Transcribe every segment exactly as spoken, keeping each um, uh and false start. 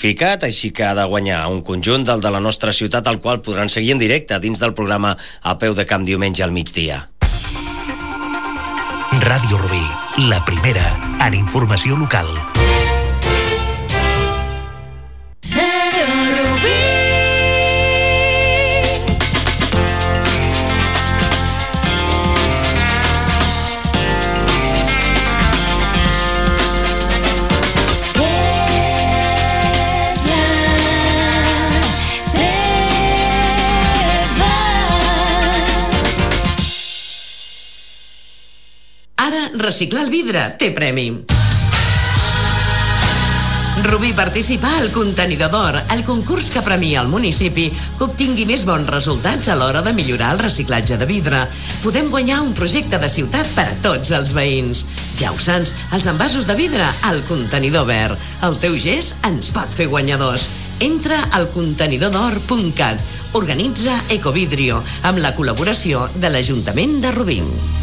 classificat, així que ha de guanyar un conjunt del de la nostra ciutat, al qual podran seguir en directe dins del programa A Peu de Camp diumenge al migdia. Ràdio Rubí, la primera en informació local. Reciclar el vidre té premi. Rubí participa al Contenidor d'Or, el concurs que premia al municipi que obtingui més bons resultats a l'hora de millorar el reciclatge de vidre. Podem guanyar un projecte de ciutat per a tots els veïns. Ja ho saps, els envasos de vidre al Contenidor Verd. El teu gest ens pot fer guanyadors. Entra al contenidor d'or punt cat. Organitza Ecovidrio amb la col·laboració de l'Ajuntament de Rubí.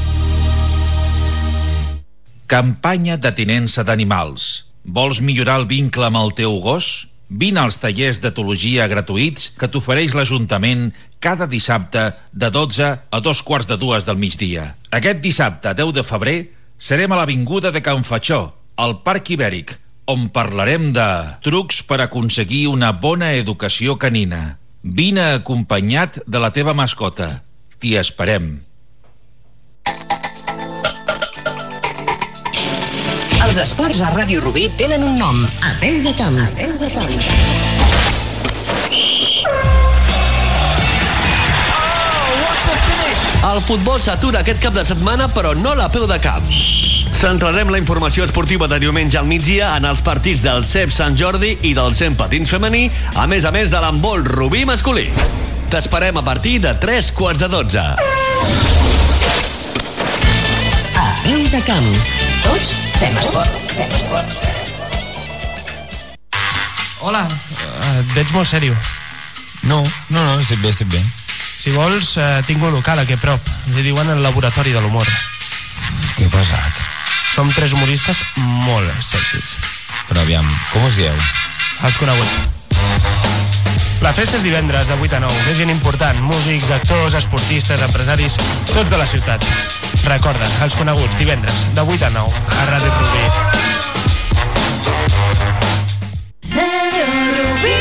Campanya de tinença d'animals. Vols millorar el vincle amb el teu gos? Vine als tallers d'etologia gratuïts que t'ofereix l'Ajuntament cada dissabte de dotze a dos quarts de dues del migdia. Aquest dissabte, deu de febrer, serem a l'Avinguda de Can Fatxó, al Parc Ibèric, on parlarem de trucs per aconseguir una bona educació canina. Vine acompanyat de la teva mascota. T'hi esperem. Els esports a Ràdio Rubí tenen un nom: A Peu de Camp. A Peu de Camp. El futbol s'atura aquest cap de setmana, però no l'A Peu de Camp. Centrarem la informació esportiva de diumenge al migdia en els partits del C E P Sant Jordi i del cent patins femení, a més a més de l'handbol Rubí masculí. T'esperem a partir de tres quarts de dotze. A Peu de Camp. Tots fem esport. Hola, uh, et veig molt sèrio. No, no, no, estic bé, estic bé. Si vols, uh, tinc un local aquí a prop. Li diuen el laboratori de l'humor. Que pesat. Som tres humoristes molt sexis. Però aviam, com us dieu? Els coneguts. La festa és divendres de vuit a nou. És gent important, músics, actors, esportistes, empresaris, tots de la ciutat. Recorda, els coneguts, divendres de vuit a nou a Ràdio Rubí. Ràdio Rubí.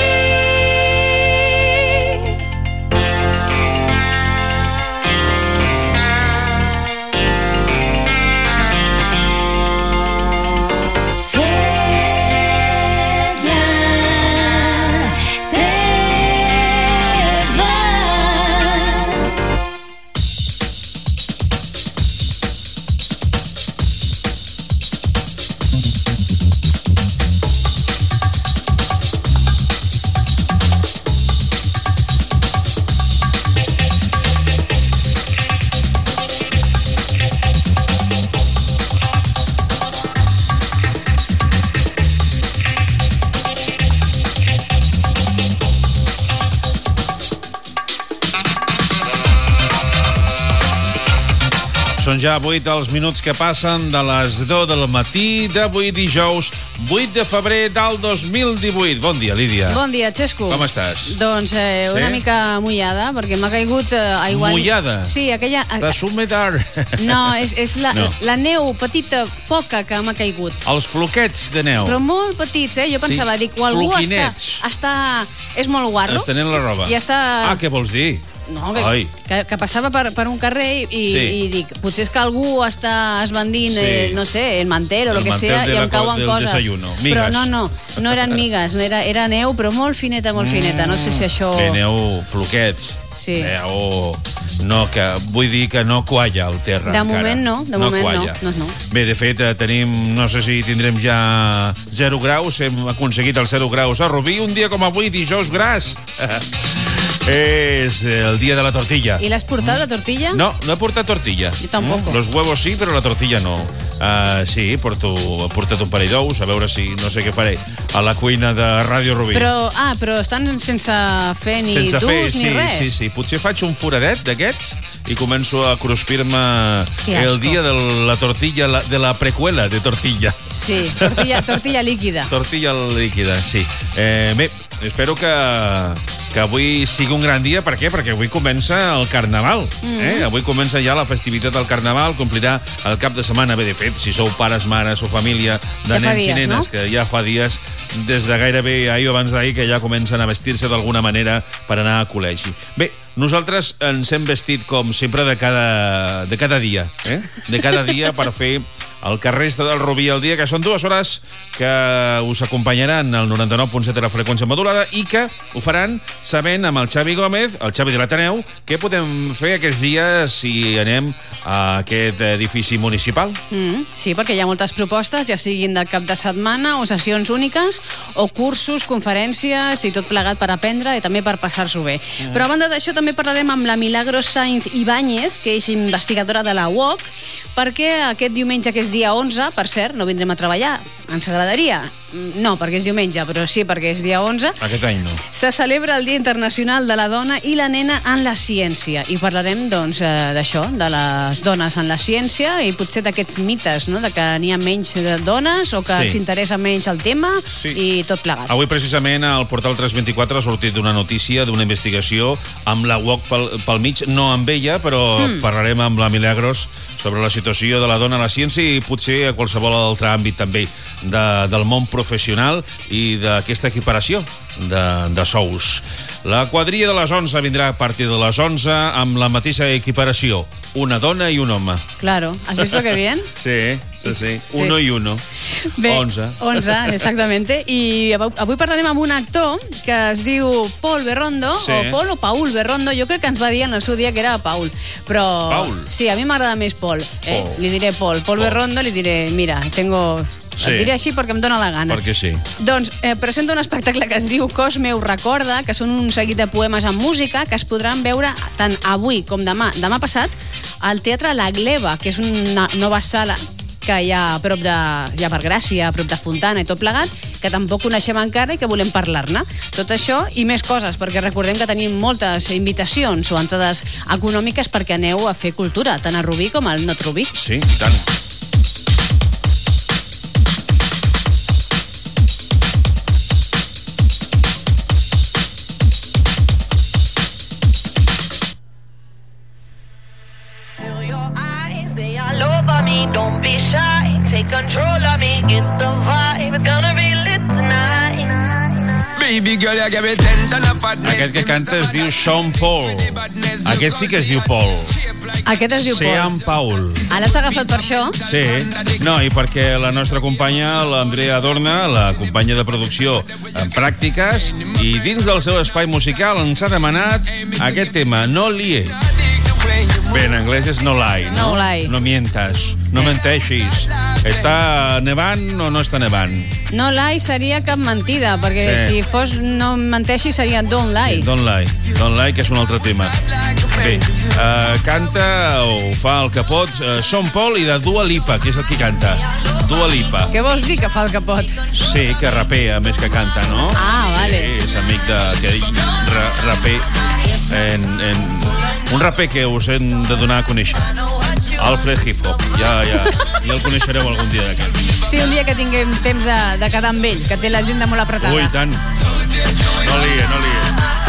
Són ja vuit els minuts que passen de les deu del matí d'avui dijous vuit de febrer del dos mil divuit. Bon dia, Lídia. Bon dia, Xesco. Com estàs? Doncs eh, una sí? mica mullada, perquè m'ha caigut eh, aigua... Mullada? Sí, aquella... La sumedar. No, és, és la, no. la neu petita, poca, que m'ha caigut. Els floquets de neu. Però molt petits, eh? Jo pensava, sí. dic, o algú està, està... És molt guarro. Estenent la roba. I està... Ah, què vols dir? No, que, que, que passava per, per un carrer i, sí. i dic, potser és que algú està esbandint, sí. eh, no sé, el mantel o el, el que sea, i em cauen coses. Desayuno. Però no, no, no eren migues, no era, era neu, però molt fineta, molt mm. fineta. No sé si això... Bé, neu, floquets. Sí. Neu, no, que vull dir que no qualla el terra. De encara. moment no, de no moment qualla. no, no, no. Bé, de fet, tenim, no sé si tindrem ja zero graus, hem aconseguit els zero graus a Rubí, un dia com avui, dijous gras. És el dia de la tortilla. ¿Y la has portat, la tortilla? No, no he portat tortilla. Yo tampoco. Los huevos sí, pero la tortilla no. Uh, sí, porto, porta't un parell d'ous, a veure si no sé què faré a la cuina de Ràdio Rubí. Però, ah, però estan sense fer ni sense durs fer, ni sí, res. Sí, sí, potser faig un foradet d'aquests i començo a cruspir-me el dia de la tortilla, la, de la precuela de tortilla. Sí, tortilla, tortilla líquida. Tortilla líquida, sí. Eh, bé, espero que, que avui sigui un gran dia. Per què? Perquè avui comença el Carnaval. Mm-hmm. eh? Avui comença ja la festivitat del Carnaval, complirà el cap de setmana. Bé, de fet, si sou pares, mares o família de ja nens dies, i nenes, no? Que ja fa dies, des de gairebé ahir o abans d'ahir, que ja comencen a vestir-se d'alguna manera per anar a col·legi. Bé, nosaltres ens hem vestit, com sempre, de cada, de cada dia. Eh? De cada dia per fer el carrer del Rubí al dia, que són dues hores que us acompanyaran al noranta-nou punt set de la freqüència modulada i que ho faran sabent amb el Xavi Gómez, el Xavi de l'Ateneu, què podem fer aquests dies si anem a aquest edifici municipal. Mm, sí, perquè hi ha moltes propostes, ja siguin del cap de setmana o sessions úniques o cursos, conferències i tot plegat per aprendre i també per passar-s'ho bé. Mm. Però a banda d'això també parlarem amb la Milagros Sainz Ibáñez, que és investigadora de la U O C, perquè aquest diumenge, que és dia onze, per cert, no vindrem a treballar. Ens agradaria? No, perquè és diumenge, però sí perquè és dia onze. Aquest any no. Se celebra el Dia Internacional de la Dona i la Nena en la Ciència. I parlarem, doncs, d'això, de les dones en la ciència i potser d'aquests mites, no?, de que n'hi ha menys dones o que sí. s'interessa menys el tema sí. i tot plegat. Avui, precisament, al portal tres vint-i-quatre ha sortit una notícia d'una investigació amb la U O C pel, pel mig, no amb ella, però mm. parlarem amb la Milagros sobre la situació de la dona a la ciència i potser a qualsevol altre àmbit també de, del món professional i d'aquesta equiparació de, de sous. La quadrilla de les onze vindrà a partir de les onze amb la mateixa equiparació. Una dona i un home. Claro. ¿Has visto qué bien? Sí, sí, sí. Uno sí. y uno. Bé, onze. onze, exactamente. I avui parlarem amb un actor que es diu Paul Berrondo, sí. o Paul o Paul Berrondo. Jo crec que ens va dir en el seu dia que era Paul. Però Paul. Sí, a mi m'agrada més Paul. Eh? Paul. Li diré Paul. Paul. Paul Berrondo, li diré, mira, tengo... Sí. Et diré així perquè em dóna la gana. Perquè sí. Doncs eh, presenta un espectacle que es diu Cos meu recorda, que són un seguit de poemes amb música que es podran veure tant avui com demà, demà passat, al Teatre La Gleva, que és una nova sala que hi ha a prop de, hi ha per Gràcia, a prop de Fontana i tot plegat, que tampoc coneixem encara i que volem parlar-ne. Tot això i més coses, perquè recordem que tenim moltes invitacions o entrades econòmiques perquè aneu a fer cultura, tant a Rubí com al Not Rubí. Sí, tant. Don't be shy, take control of me, get the vibe, it's gonna be lit tonight. Baby girl, you give me ten ton of fatness. Aquest que canta es diu Sean Paul. Aquest sí que es diu Paul. Aquest es diu Paul. Sean Paul. Ah, l'has agafat per això? Sí. No, i perquè la nostra companya, l'Andrea Adorna, la companya de producció en pràctiques, i dins del seu espai musical ens ha demanat aquest tema, No Lie. Bé, en anglès és no lie, no? No lie. No mientas, no menteixis. Està nevant o no està nevant? No lie seria cap mentida, perquè sí. si fos no menteixis seria don't lie. Don't lie, don't lie, que és un altre tema. Bé, uh, canta o fa el que pot uh, Sean Paul i de Dua Lipa, que és el que canta. Dua Lipa. Què vols dir que fa el que pot? Sí, que rapea més que canta, no? Ah, vale. Sí, és amic d'aquell ra raper en, en... un raper que us hem de donar a conèixer. Alfred Hip Hop. Ja, ja, ja el coneixereu algun dia d'aquest. Sí, un dia que tinguem temps de, de quedar amb ell, que té l'agenda molt apretada. Ui, tant. No lie, no lie.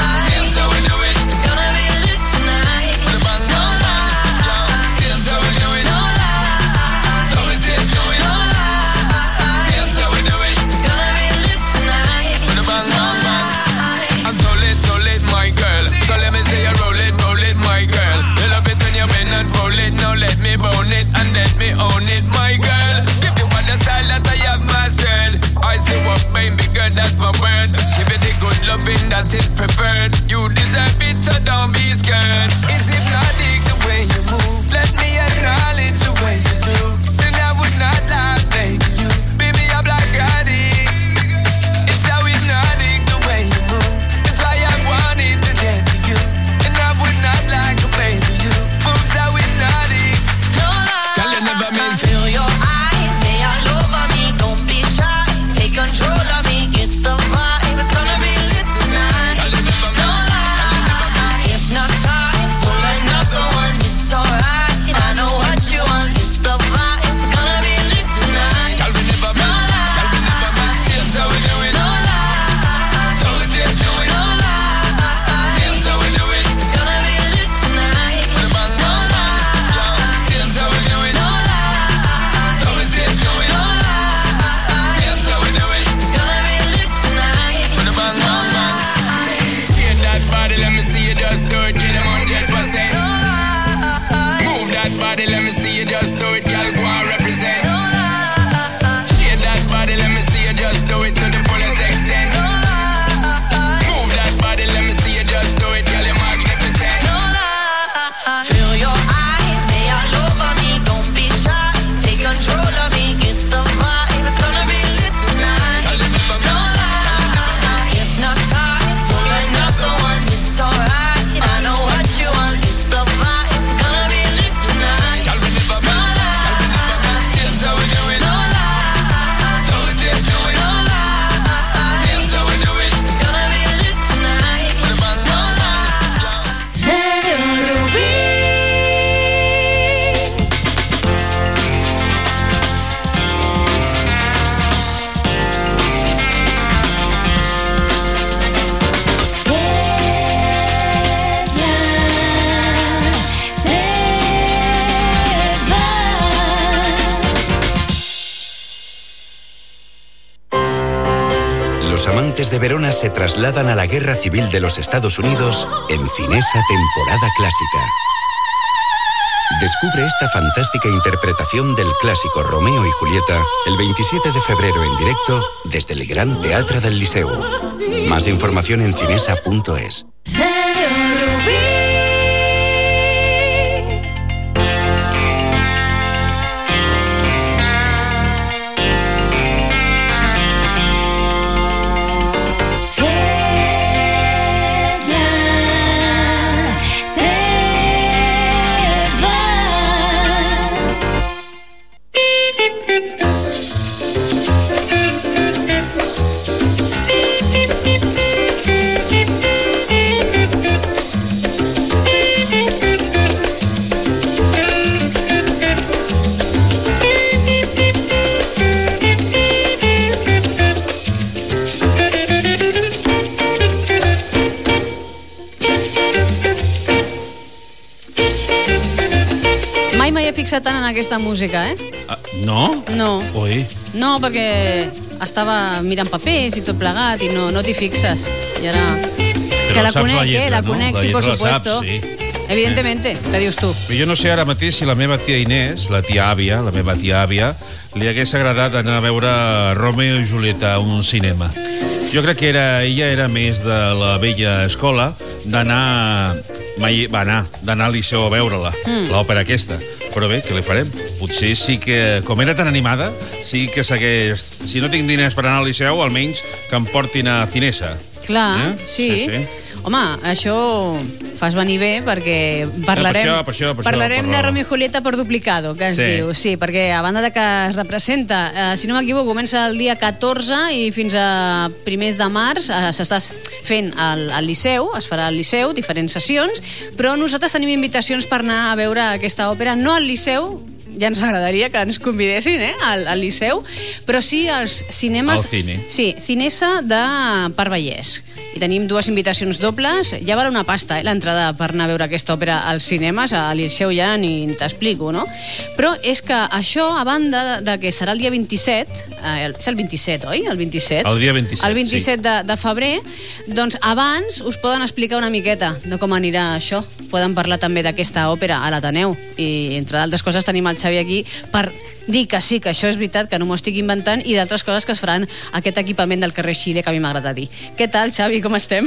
Let me bone it and let me own it, my girl. If you want the style that I have myself, I say what baby girl, that's my word. Give it the good loving that is preferred. You deserve it, so don't be scared. It's hypnotic the way you move. Let me acknowledge the way you do. Then I would not lie, baby. You be me up like addict. It's how hypnotic the way you move. That's why I wanted to get to you. And I would not like a baby. You moves how hypnotic. Feel your eyes. sobrevivientes de Verona se trasladan a la Guerra Civil de los Estados Unidos en Cinesa temporada clásica. Descubre esta fantástica interpretación del clásico Romeo y Julieta el veintisiete de febrero en directo desde el Gran Teatre del Liceu. Más información en cinesa punto es. Fixat tant en aquesta música, eh? Ah, no? No. Ui. No, perquè estava mirant papers i tot plegat i no, no t'hi fixes. I ara... Però que la saps conec, la lletra, eh? La no? conec, La sí, por lletra la supuesto. saps, sí. Evidentemente, què dius tu? Però jo no sé ara mateix si la meva tia Inés, la tia àvia, la meva tia àvia, li hagués agradat anar a veure Romeo i Julieta a un cinema. Jo crec que era, ella era més de la vella escola, d'anar... Mai va anar, d'anar al Liceu a veure-la, mm. l'òpera aquesta. Però bé, què li farem? Potser sí que, com era tan animada, sí que s'hagués... Si no tinc diners per anar al Liceu, almenys que em portin a Cinesa. Clar, eh? sí. sí, sí. Home, això fas venir bé perquè parlarem, no, per això, per això, per parlarem això, de per... Romeo i Julieta per duplicado, que es sí. diu. Sí, perquè a banda de que es representa, eh, si no m'equivoco, comença el dia catorze i fins a primers de març eh, s'està fent al, al Liceu, es farà al Liceu, diferents sessions, però nosaltres tenim invitacions per anar a veure aquesta òpera, no al Liceu, ja ens agradaria que ens convidessin eh, al, al Liceu, però sí als cinemes... Al cine. Sí, Cinesa de Parc Vallès. I tenim dues invitacions dobles. Ja val una pasta, eh, l'entrada per anar a veure aquesta òpera als cinemes. A Liceu ja ni t'explico, no? Però és que això, a banda de, de que serà el dia vint-i-set, eh, és el vint-i-set, oi? El vint-i-set. El dia vint-i-set, El vint-i-set sí. de, de febrer. Doncs abans us poden explicar una miqueta de com anirà això. Poden parlar també d'aquesta òpera a l'Ateneu. I, entre d'altres coses, tenim el Xavi aquí per dir que sí, que això és veritat, que no m'ho estic inventant, i d'altres coses que es faran aquest equipament del carrer Xile, que a mi m'agrada dir. Què tal, Xavi, com estem?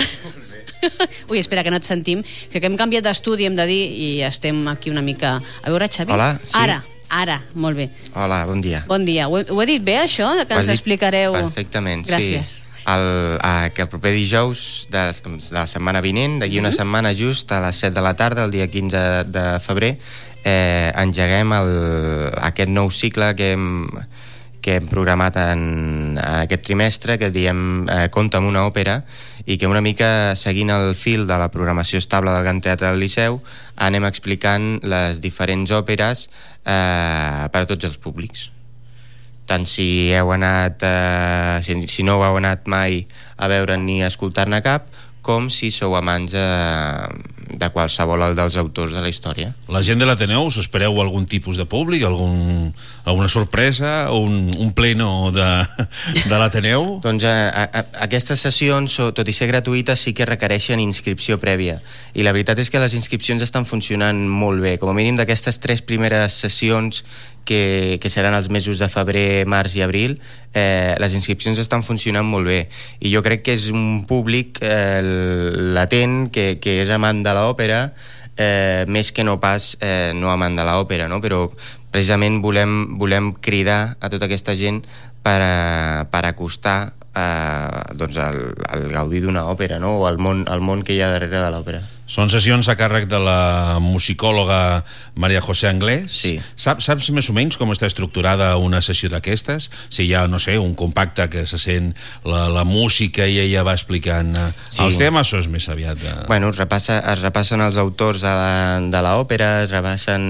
Ui, espera, que no et sentim. Sí que hem canviat d'estudi, hem de dir, i estem aquí una mica... A veure, Xavi? Hola, sí. Ara, ara, molt bé. Hola, bon dia. Bon dia. Ho he, ho he dit bé, això, que ens explicareu? Perfectament, Gràcies. sí. El, a, que el proper dijous de, de la setmana vinent, d'aquí una mm-hmm. setmana just a les set de la tarda, el dia quinze de febrer, eh, engeguem el, aquest nou cicle que hem, que hem programat en, en aquest trimestre, que diem eh, Conta amb una òpera, i que una mica seguint el fil de la programació estable del Gran Teatre del Liceu anem explicant les diferents òperes eh, per a tots els públics. Tant si heu anat, eh, si, si no heu anat mai a veure ni a escoltar-ne cap, com si sou amants de, de qualsevol dels autors de la història. La gent de l'Ateneu, us espereu algun tipus de públic, algun, alguna sorpresa, o un, un pleno de, de l'Ateneu? Doncs a, a, aquestes sessions, tot i ser gratuïtes, sí que requereixen inscripció prèvia. I la veritat és que les inscripcions estan funcionant molt bé. Com a mínim d'aquestes tres primeres sessions que, que seran els mesos de febrer, març i abril, eh, les inscripcions estan funcionant molt bé. I jo crec que és un públic eh, latent, que, que és amant de l'òpera, eh, més que no pas eh, no amant de l'òpera, no? Però precisament volem, volem cridar a tota aquesta gent per, a, per acostar eh, doncs el, el gaudir d'una òpera, no? O el món, el món que hi ha darrere de l'òpera. Són sessions a càrrec de la musicòloga Maria José Anglés. Sí. Saps, saps més o menys com està estructurada una sessió d'aquestes? Si hi ha, no sé, un compacte que se sent la, la música i ella va explicant sí. els temes, o és més aviat de... Bueno, es, repassa, es repassen els autors de la, de l'òpera, es repassen...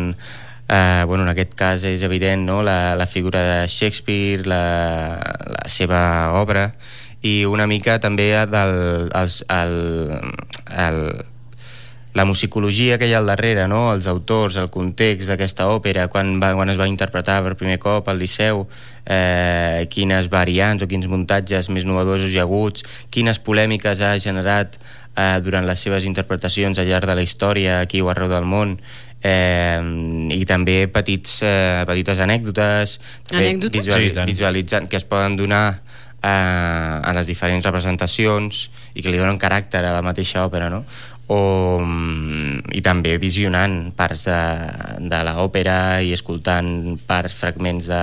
Eh, bueno, en aquest cas és evident, no? la, la figura de Shakespeare, la, la seva obra, i una mica també del, els, el, el, la musicologia que hi ha al darrere, no? Els autors, el context d'aquesta òpera, quan, va, quan es va interpretar per primer cop al Liceu, eh, quines variants o quins muntatges més novedosos i aguts, quines polèmiques ha generat eh, durant les seves interpretacions al llarg de la història aquí o arreu del món, eh, i també petits, eh, petites anècdotes, anècdotes? Visuali Sí, visualitzant, que es poden donar eh, a les diferents representacions i que li donen caràcter a la mateixa òpera, no? O, i també visionant parts de, de l'òpera i escoltant parts, fragments de,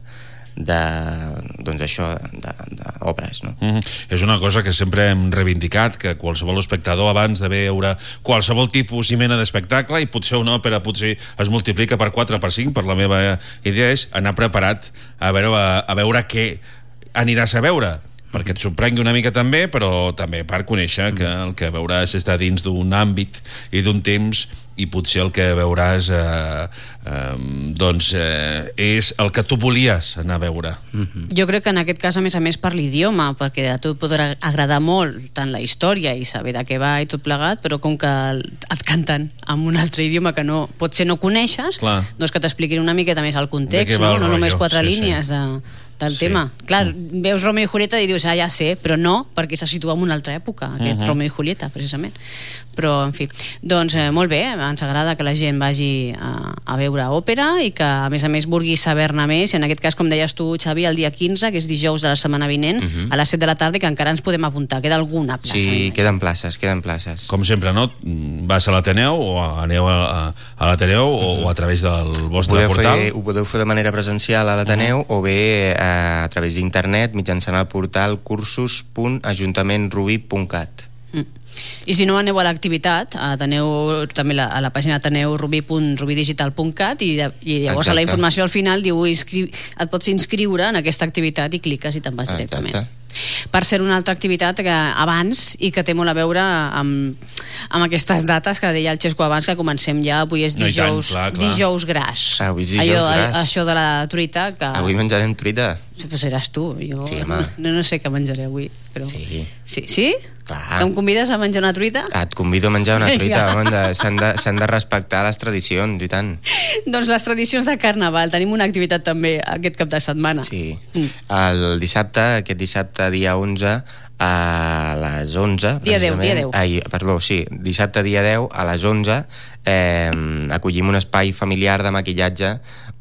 de doncs això, d'òperes, no? Mm-hmm. És una cosa que sempre hem reivindicat, que qualsevol espectador, abans de veure qualsevol tipus i mena d'espectacle, i potser una òpera potser es multiplica per quatre, per cinc, per la meva idea és anar preparat a veure, a, a veure què aniràs a veure, perquè et sorprengui una mica també, però també per conèixer que el que veuràs està dins d'un àmbit i d'un temps, i potser el que veuràs eh, eh, doncs eh, és el que tu volies anar a veure. Mm-hmm. Jo crec que en aquest cas, a més a més, per l'idioma, perquè a tu et podrà agradar molt tant la història i saber de què va i tot plegat, però com que et canten en un altre idioma que no, potser no coneixes, Clar. doncs que t'expliquin una miqueta més el context, no, no només quatre sí, línies sí. de del sí. tema. Clar, mm. veus Romeo i Julieta i dius, ah, ja sé, però no, perquè se situa en una altra època, aquest uh-huh. Romeo i Julieta, precisament. Però, en fi, doncs eh, molt bé, ens agrada que la gent vagi a, a veure òpera i que, a més a més, vulgui saber-ne més, i en aquest cas, com deies tu, Xavi, el dia quinze, que és dijous de la setmana vinent, uh-huh. a les set de la tarda, que encara ens podem apuntar. Queda alguna plaça? Sí, queden places, queden places. Com sempre, no? Vas a l'Ateneu o aneu a, a l'Ateneu uh-huh. o a través del vostre podeu portal? Fer, ho podeu fer de manera presencial a l'Ateneu uh-huh. o bé a través d'internet mitjançant el portal cursos punt ajuntament rubí punt cat. Mm. I si no, aneu a l'activitat, ateneu també la, a la pàgina ateneu rubí punt rubidigital punt cat, i, i llavors Exacte. A la informació al final diu inscri... et pots inscriure en aquesta activitat i cliques i te'n vas directament. Exacte. Per ser una altra activitat que abans i que té molt a veure amb, amb aquestes dates que deia el Xesco abans, que comencem ja, avui és dijous, no, tant, clar, clar. dijous gras. Ah, avui és dijous Allò, gras. Això de la truita que... Avui menjarem truita. Pues seràs tu, jo sí, no, no sé què menjaré avui, però... Sí. Sí? Sí? Clar. Que em convides a menjar una truita? Et convido a menjar una truita, s'han de, s'han de respectar les tradicions, i tant. Doncs les tradicions de Carnaval, tenim una activitat també aquest cap de setmana. Sí, mm. el dissabte, aquest dissabte dia onze, a les onze... Dia deu, dia deu. Ai, perdó, sí, dissabte dia deu, a les onze, eh, acollim un espai familiar de maquillatge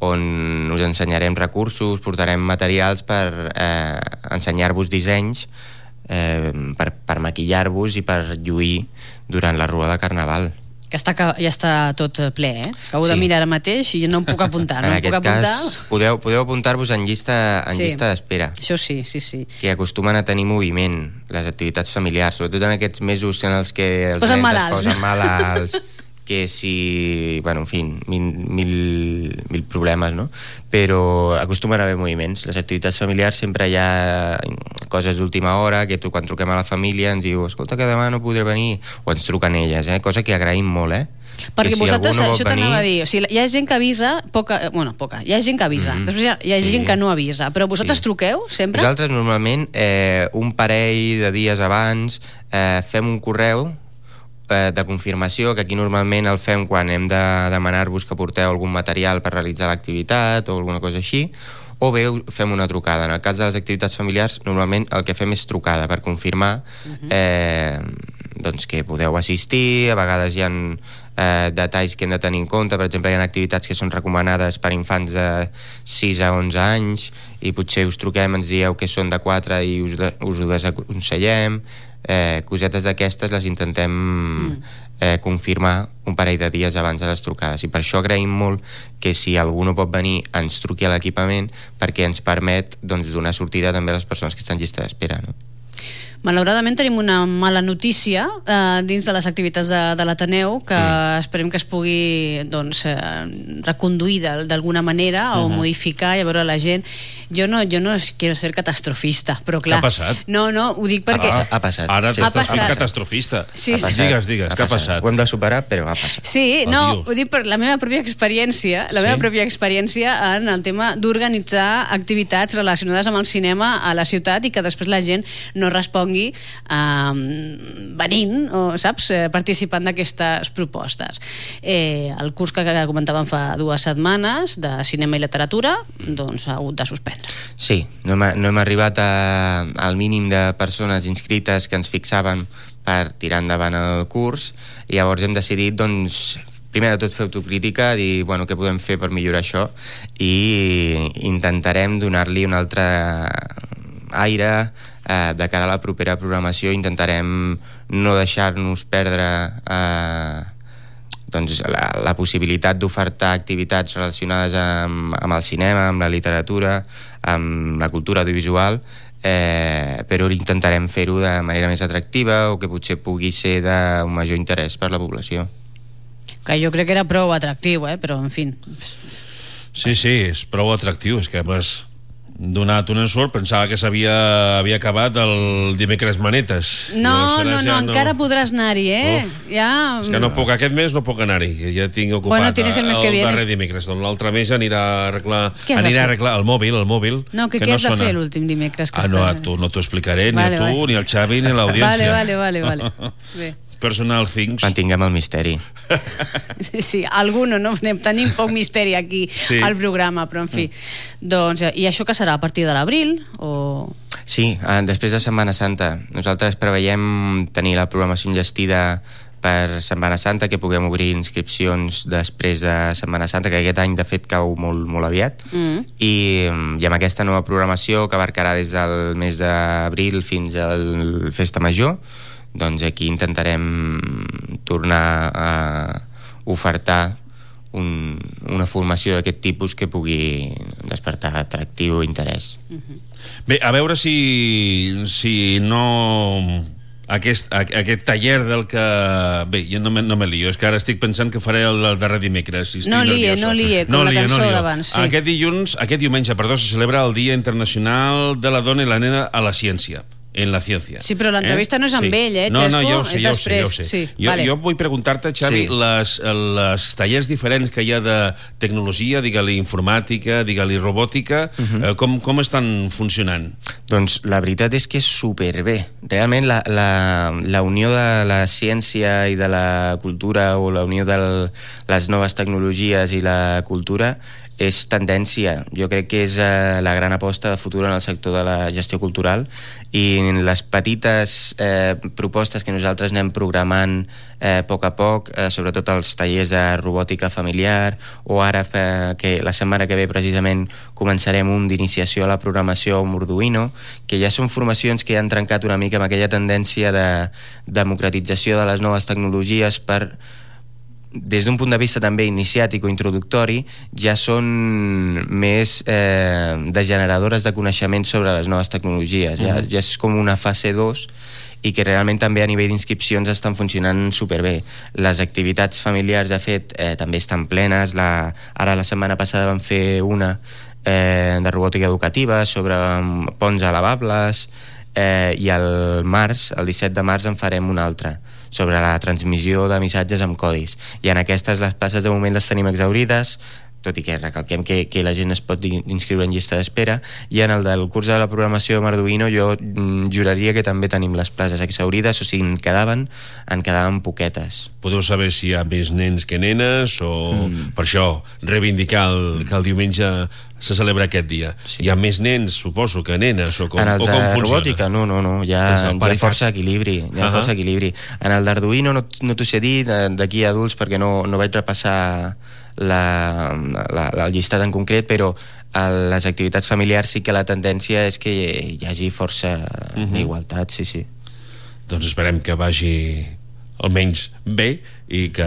on us ensenyarem recursos, portarem materials per eh, ensenyar-vos dissenys, eh, per, per maquillar-vos i per lluir durant la rua de Carnaval. Que està, ja està tot ple, eh? Acabo sí. de mirar ara mateix i no em puc apuntar. No en em aquest puc apuntar. cas, podeu, podeu apuntar-vos en llista, en sí. llista d'espera. Això sí, sí, sí. Que acostumen a tenir moviment, les activitats familiars, sobretot en aquests mesos en els que els es posen nens malalts. es posen malalts, que si... Bueno, en fi, mil, mil, mil problemes, no? Però acostumen a haver moviments. Les activitats familiars sempre hi ha coses d'última hora, que tu quan truquem a la família ens diu, escolta, que demà no podré venir, o ens truquen elles, eh? Cosa que agraïm molt, eh? Perquè si vosaltres, no això t'anava venir... a dir, o sigui, hi ha gent que avisa, poca, bueno, poca, hi ha gent que avisa, mm-hmm. després hi ha, hi ha sí. gent que no avisa, però vosaltres sí. truqueu sempre? Nosaltres normalment, eh, un parell de dies abans, eh, fem un correu de confirmació, que aquí normalment el fem quan hem de demanar-vos que porteu algun material per realitzar l'activitat o alguna cosa així, o bé fem una trucada. En el cas de les activitats familiars, normalment el que fem és trucada per confirmar uh-huh. eh, doncs que podeu assistir. A vegades hi ha eh, detalls que hem de tenir en compte, per exemple hi ha activitats que són recomanades per infants de sis a onze anys i potser us truquem, ens dieu que són de quatre i us, de, us ho desaconsellem. Eh, cosetes d'aquestes les intentem mm. eh, confirmar un parell de dies abans de les trucades, i per això agraïm molt que si algú no pot venir ens truqui a l'equipament, perquè ens permet doncs, donar sortida també a les persones que estan en llista d'espera, no? Malauradament tenim una mala notícia eh, dins de les activitats de, de l'Ateneu, que mm. esperem que es pugui doncs, eh, reconduir d'alguna manera o uh-huh. modificar, i a veure la gent. Jo no, jo no quiero ser catastrofista, però clar... Què ha passat? No, no, ho dic perquè... Ha, ha passat. Ara Sí. t'estàs Ha fent passat. catastrofista. Sí, sí. Digues, digues, què ha passat? Ho hem de superar, però ha passat. Sí, no, Adiós. ho dic per la meva pròpia experiència, la Sí? meva pròpia experiència en el tema d'organitzar activitats relacionades amb el cinema a la ciutat i que després la gent no respongui eh, venint, o, saps, eh, participant d'aquestes propostes. Eh, el curs que comentàvem fa dues setmanes de cinema i literatura, doncs ha hagut de suspendre. Sí, no hem, no hem arribat a, al mínim de persones inscrites que ens fixaven per tirar endavant el curs, i llavors hem decidit, doncs, primer de tot fer autocrítica, dir, bueno, què podem fer per millorar això, i intentarem donar-li un altre aire eh, de cara a la propera programació. Intentarem no deixar-nos perdre eh, doncs, la, la possibilitat d'ofertar activitats relacionades amb, amb el cinema, amb la literatura, amb la cultura audiovisual, eh, però intentarem fer-ho de manera més atractiva o que potser pugui ser d'un major interès per la població. Que jo crec que era prou atractiu, eh? Però en fi. Sí, sí, és prou atractiu. És que m'has donat un ensurt. Pensava que s'havia havia acabat el dimecres manetes. No, I no, aleshores no, ja encara podràs anar-hi, eh? Uf. Ja... És que no puc, aquest mes no puc anar-hi, que ja tinc ocupat Bueno, tienes el mes que viene. darrer dimecres. Doncs l'altre mes anirà a arreglar, Què has de anirà a fer? arreglar el mòbil, el mòbil. No, que, que què no has de sona. fer l'últim dimecres que Ah, no, està... a tu no t'ho explicaré, ni Vale, a tu, vale. ni al Xavi, ni a l'audiència. Vale, vale, vale, vale. Bé. Personal things. Mantinguem el misteri. Sí, sí, alguno, no? Anem, tenim poc misteri aquí Sí. al programa, però en fi. Doncs, i això que serà a partir de l'abril? O... Sí, eh, després de Setmana Santa. Nosaltres preveiem tenir la programació enllestida per Setmana Santa, que puguem obrir inscripcions després de Setmana Santa, que aquest any de fet cau molt, molt aviat. Mm. I, i amb aquesta nova programació, que abarcarà des del mes d'abril fins al Festa Major, doncs aquí intentarem tornar a ofertar un, una formació d'aquest tipus que pugui despertar atractiu o interès. Bé, a veure si, si no... Aquest, a, aquest taller del que... Bé, jo no me, no me lio, és que ara estic pensant que faré el, el darrer dimecres. Si estic No lie, nervioso. no lie, com la cançó lio. d'abans, sí. Aquest dilluns, aquest diumenge, perdó, se celebra el Dia Internacional de la Dona i la Nena a la Ciència. En la ciència. Sí, però l'entrevista no és amb ell, eh, no, Xesco? No, ja ho sé, És ja ho sé, ja ho després. sé. Sí, jo, vale. jo vull preguntar-te, Xavi, Sí. les, les tallers diferents que hi ha de tecnologia, digue-li informàtica, digue-li robòtica, Mhm. eh, com, com estan funcionant? Doncs la veritat és que és superbé. Realment la, la, la unió de la ciència i de la cultura, o la unió de les noves tecnologies i la cultura, és tendència. Jo crec que és eh, la gran aposta de futur en el sector de la gestió cultural, i les petites eh, propostes que nosaltres anem programant eh, a poc a poc, eh, sobretot els tallers de robòtica familiar, o ara fe, que la setmana que ve precisament començarem un d'iniciació a la programació amb Arduino, que ja són formacions que han trencat una mica amb aquella tendència de democratització de les noves tecnologies per, des d'un punt de vista també iniciàtic o introductori, ja són més eh, degeneradores de coneixement sobre les noves tecnologies. Ja, Mhm. ja és com una fase dos, i que realment també a nivell d'inscripcions estan funcionant superbé. Les activitats familiars, de fet, eh, també estan plenes. La, ara la setmana passada vam fer una eh, de robòtica educativa sobre um, ponts a lavables, eh, i al març, el disset de març, en farem una altra sobre la transmissió de missatges amb codis. I en aquestes les places de moment les tenim exaurides, tot i que recalquem que, que la gent es pot inscriure en llista d'espera, i en el del curs de la programació amb Arduino jo mm, juraria que també tenim les places exaurides, o sigui, en quedaven, en quedaven poquetes. Podeu saber si hi ha més nens que nenes, o mm. per això reivindicar el, que el diumenge se celebra aquest dia. Sí. Hi ha més nens, suposo, que nenes, o com, en els o com de funciona? robòtica, no, no, no, hi ha, Tens el hi ha paritat. força equilibri, hi ha Ahà. força equilibri. En el d'Arduino no, no t'ho sé dir d'aquí a adults, perquè no, no vaig repassar la, la, la, el llistat en concret, però a les activitats familiars sí que la tendència és que hi hagi força Mhm. igualtat, sí, sí. Doncs esperem que vagi almenys bé, i que,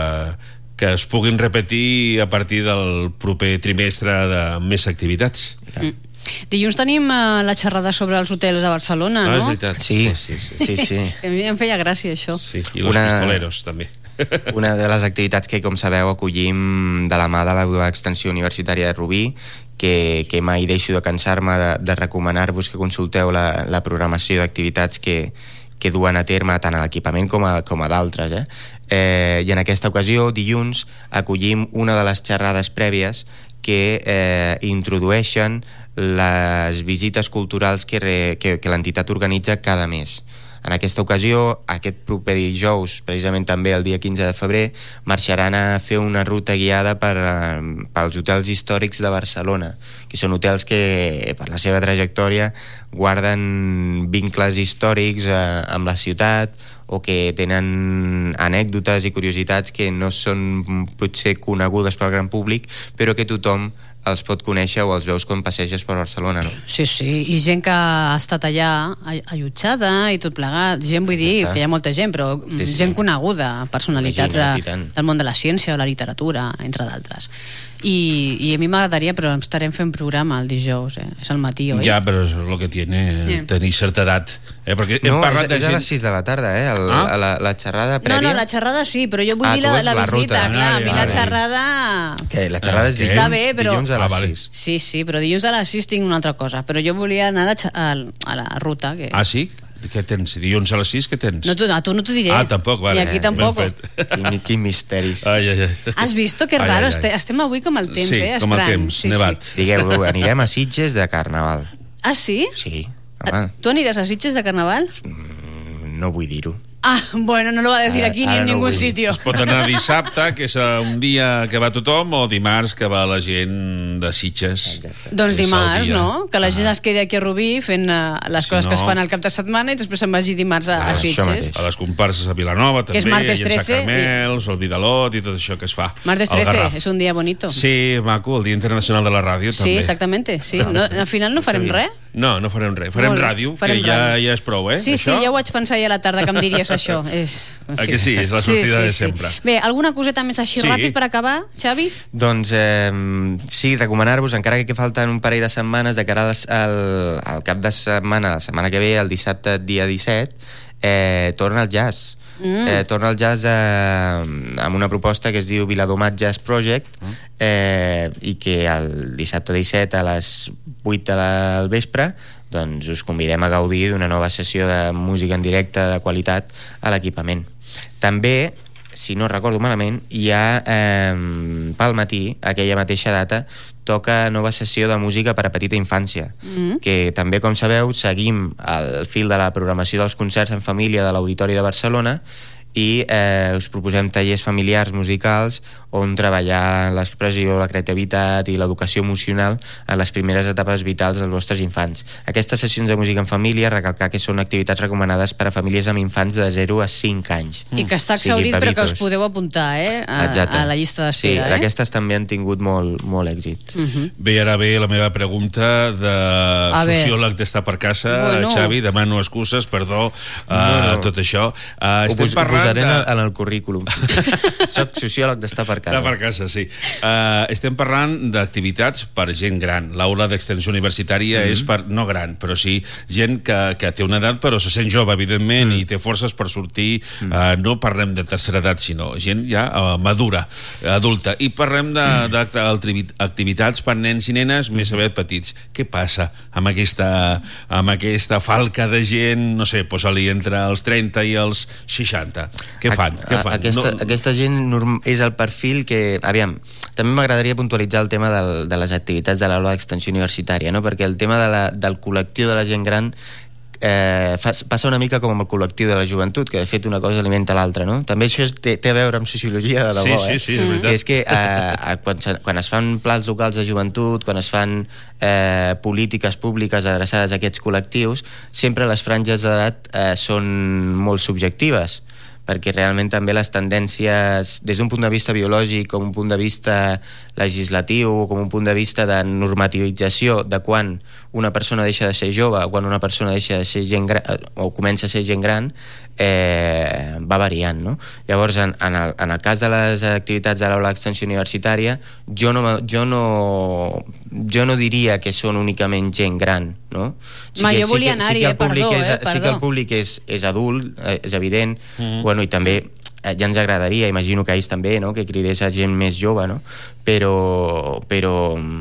que es puguin repetir a partir del proper trimestre de més activitats. Mm. Dilluns tenim uh, la xerrada sobre els hotels a Barcelona, Ah, és no? veritat. Sí, sí, sí. sí, sí. A mi em feia gràcia això. Sí, i los Una- pistoleros també. Una de les activitats que, com sabeu, acollim de la mà de la Extensió Universitària de Rubí, que, que mai deixo de cansar-me de, de recomanar-vos que consulteu la, la programació d'activitats que, que duen a terme tant a l'equipament com a, com a d'altres. Eh? Eh, I en aquesta ocasió, dilluns, acollim una de les xerrades prèvies que eh, introdueixen les visites culturals que, re, que, que l'entitat organitza cada mes. En aquesta ocasió, aquest proper dijous, precisament també el dia quinze de febrer, marxaran a fer una ruta guiada per, pels hotels històrics de Barcelona, que són hotels que, per la seva trajectòria, guarden vincles històrics eh, amb la ciutat o que tenen anècdotes i curiositats que no són potser conegudes pel gran públic, però que tothom els pot conèixer o els veus quan passeges per Barcelona, no? Sí, sí, i gent que ha estat allà allotjada i tot plegat, gent, vull dir, que hi ha molta gent, però sí, sí. gent coneguda, personalitats de, del món de la ciència o la literatura, entre d'altres. I, i a mi m'agradaria, però estarem fent programa el dijous, eh? És al matí, oi? Ja, però és el que tiene yeah. tenir certa edat, eh? Perquè hem no, parlat és, de és gent... a les sis de la tarda, eh? El, ah? la, la xerrada prèvia. No, no, la xerrada sí, però jo vull ah, dir la, la, la visita, ruta. Clar, a mi la xerrada... Què, la xerrada és dilluns, està bé, però... dilluns a les ah, vale. sis. Sí, sí, però dilluns a les sis tinc una altra cosa, però jo volia anar a la, a, a la ruta. Que... Ah, sí? Què tens? Dilluns a les sis, què tens? No, tu, a tu no t'ho diré. Ah, tampoc, vale. I aquí tampoc. Quin, quin misteris. Ai, ai, ai. Has vist que raro? Ai, ai, ai. Estem avui com el temps, sí, eh? Com el temps, sí, nevat. Sí. Digueu, anirem a Sitges de Carnaval. Ah, sí? Sí, home. Tu aniràs a Sitges de Carnaval? Mm, no vull dir-ho. Ah, bueno, no lo va a decir aquí ara, ni en ningún sitio. Es pot anar dissabte, que és un dia que va tothom, o dimarts, que va la gent de Sitges. Exacte. Doncs dimarts, no? Que la gent ah. es quedi aquí a Rubí fent uh, les si coses no... que es fan al cap de setmana i després se'n vagi dimarts a, ah, a Sitges. A les comparses a Vilanova també, que és martes trece, i en Sacramels, i... el Vidalot i tot això que es fa. Martes trece, és un dia bonito. Sí, maco, el Dia Internacional de la Ràdio sí, també. Sí, exactament. Sí. No, al final no farem res? No, no farem res. Farem ràdio, farem que ja, ja és prou, eh? Sí, això? sí, ja ho vaig pensar ahir a la tarda que em diries això. És... Ah, que sí, és la sortida sí, sí, de sí. sempre. Bé, alguna coseta més així sí. ràpid per acabar, Xavi? Doncs eh, sí, recomanar-vos, encara que falten un parell de setmanes, de cara al, al cap de setmana, la setmana que ve, el dissabte, dia disset, eh, torna el jazz. Mm. Eh, torna el jazz eh, amb una proposta que es diu Viladomat Jazz Project mm. eh, i que el dissabte disset a les vuit del vespre doncs us convidem a gaudir d'una nova sessió de música en directe de qualitat a l'equipament. També, si no recordo malament, hi ha eh, pel matí, aquella mateixa data, toca nova sessió de música per a petita infància, mm. que també, com sabeu, seguim el fil de la programació dels concerts en família de l'Auditori de Barcelona i eh, us proposem tallers familiars musicals on treballar l'expressió, la creativitat i l'educació emocional en les primeres etapes vitals dels vostres infants. Aquestes sessions de música en família, recalcar que són activitats recomanades per a famílies amb infants de zero a cinc anys. I que està exhaurit, però que us podeu apuntar eh, a, a la llista d'espera. Sí, d'aquestes eh? també han tingut molt, molt èxit. Uh -huh. Bé, ara ve la meva pregunta de a sociòleg d'estar per casa, bueno. Xavi, demano excuses, perdó, uh, bueno. tot això. Uh, ho, pos, parlant ho posaré de... en el currículum. Soc sociòleg d'estar per casa. De per casa, sí. Uh, estem parlant d'activitats per gent gran. L'aula d'extensió universitària mm -hmm. és per, no gran, però sí gent que, que té una edat però se sent jove, evidentment, mm. i té forces per sortir. Mm. Uh, no parlem de tercera edat, sinó gent ja uh, madura, adulta. I parlem d'activitats per nens i nenes més aviat petits. Què passa amb aquesta, amb aquesta falca de gent, no sé, posa-li entre els trenta i els seixanta? Què fan? A, Què fan? Aquesta, no... aquesta gent és el perfil que... Aviam, també m'agradaria puntualitzar el tema del, de les activitats de l'aula d'extensió universitària, no? Perquè el tema de la, del col·lectiu de la gent gran eh, fa, passa una mica com amb el col·lectiu de la joventut, que de fet una cosa alimenta l'altra, no? També això és, té, té a veure amb sociologia de debò, sí, eh? Sí, sí, és veritat. Que és que eh, quan, quan es fan plans locals de joventut, quan es fan eh, polítiques públiques adreçades a aquests col·lectius, sempre les franges d'edat eh, són molt subjectives, perquè realment també les tendències des d'un punt de vista biològic, com un punt de vista legislatiu, com un punt de vista de normativització de quan una persona deixa de ser jove, quan una persona deixa de ser gent gran o comença a ser gent gran, eh, va variant, no? Llavors, en, en, el, en el cas de les activitats de l'aula d'extensió universitària, jo no, jo no jo no diria que són únicament gent gran, no? Sí Ma, que, jo volia sí anar-hi, sí eh, perdó, és, eh, perdó. Sí que el públic és, és adult, és evident, mm-hmm. bueno, i també ja ens agradaria, imagino que a ells també, no? Que cridés a gent més jove, no? Però, però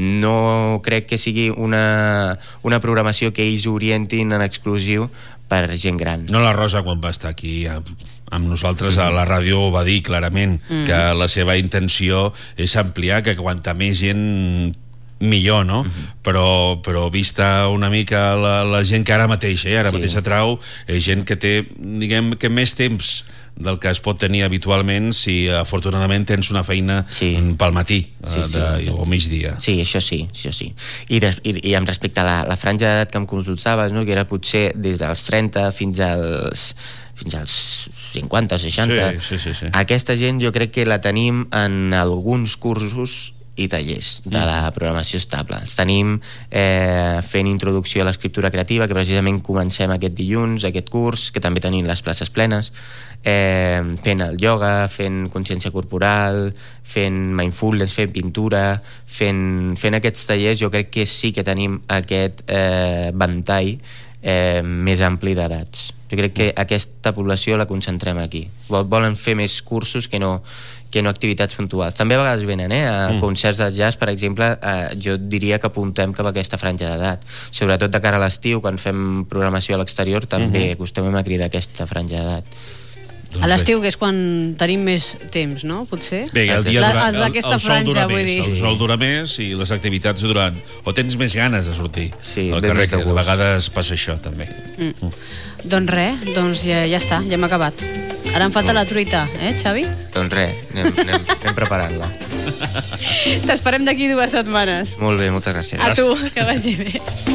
no crec que sigui una, una programació que ells orientin en exclusiu per gent gran. No, la Rosa, quan va estar aquí amb, amb nosaltres a la ràdio, va dir clarament mm. que la seva intenció és ampliar, que quanta més gent millor, no? Mm-hmm. Però, però vista una mica la, la gent que ara mateix, eh, ara sí. mateix atrau, és gent que té, diguem, que més temps del que es pot tenir habitualment si afortunadament tens una feina sí. pel matí sí, sí, de, o migdia. Sí, això sí, això sí. I, de, i, i amb respecte a la, la franja d'edat que em consultaves, no? Que era potser des dels trenta fins als fins als cinquanta o seixanta, sí, sí, sí, sí. Aquesta gent jo crec que la tenim en alguns cursos i tallers de la programació estable. Els tenim eh, fent introducció a l'escriptura creativa, que precisament comencem aquest dilluns, aquest curs, que també tenim les places plenes, eh, fent el ioga, fent consciència corporal, fent mindfulness, fent pintura, fent, fent aquests tallers. Jo crec que sí que tenim aquest eh, ventall eh, més ampli d'edats. Jo crec que aquesta població la concentrem aquí. Volen fer més cursos que no que no activitats puntuals. També a vegades venen, eh? A mm. concerts de jazz, per exemple, eh, jo diria que apuntem cap a aquesta franja d'edat. Sobretot de cara a l'estiu, quan fem programació a l'exterior, també mm-hmm. acostumem a cridar aquesta franja d'edat. A l'estiu, que és quan tenim més temps, no? Potser? Bé, el dia dura, el, el, el sol dura més, dir. el sol dura més i les activitats duran. O tens més ganes de sortir sí, al carrer, que de vegades passa això, també. Mm. Mm. Doncs res, doncs ja, ja està, ja hem acabat. Ara em falta la truita, eh, Xavi? Doncs res, anem, anem, anem preparant-la. T'esperem d'aquí dues setmanes. Molt bé, moltes gràcies. A tu, que vagi bé.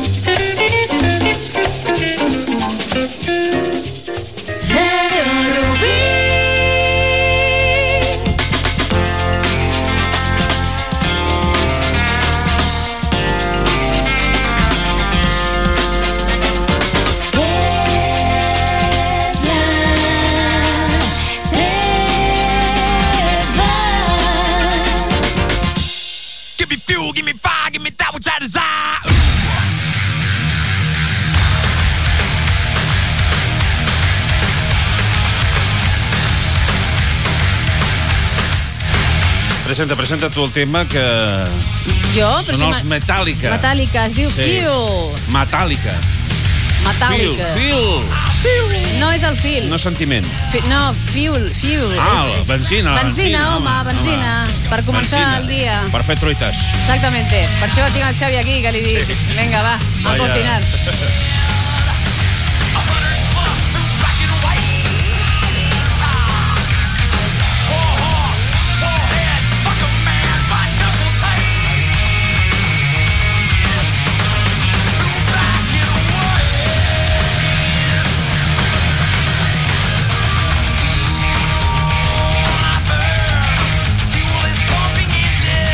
Give me fire, give me that which I desire. Presenta, presenta tu el tema que... Jo? Són els Metallica. Metallica, es diu sí. Fuel. Metallica. Metallica. Fuel, fuel. No és el fil. No sentiment. Fi, no, fuel, fuel. Ah, és, benzina. Benzina, benzina home, benzina. Home. Per començar benzina. El dia. Per fer truites. Exactament. Per això tinc el Xavi aquí, que li dic, sí. Vinga, va, a cocinar.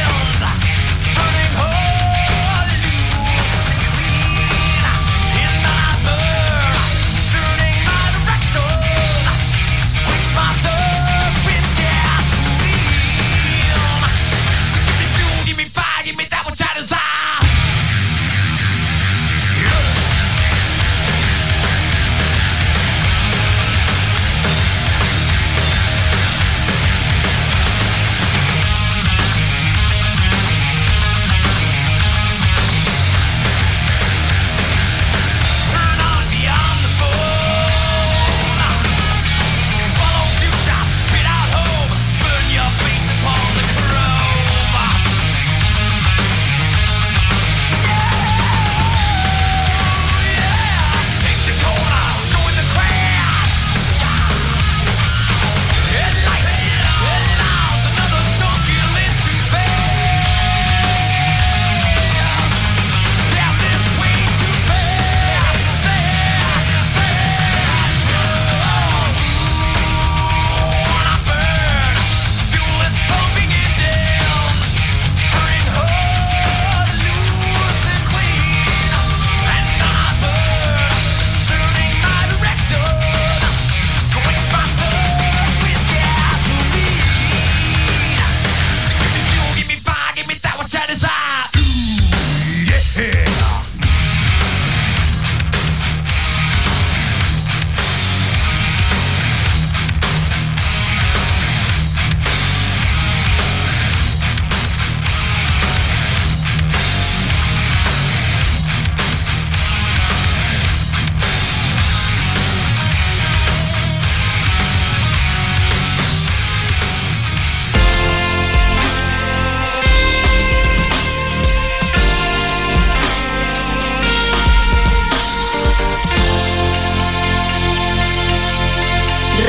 In the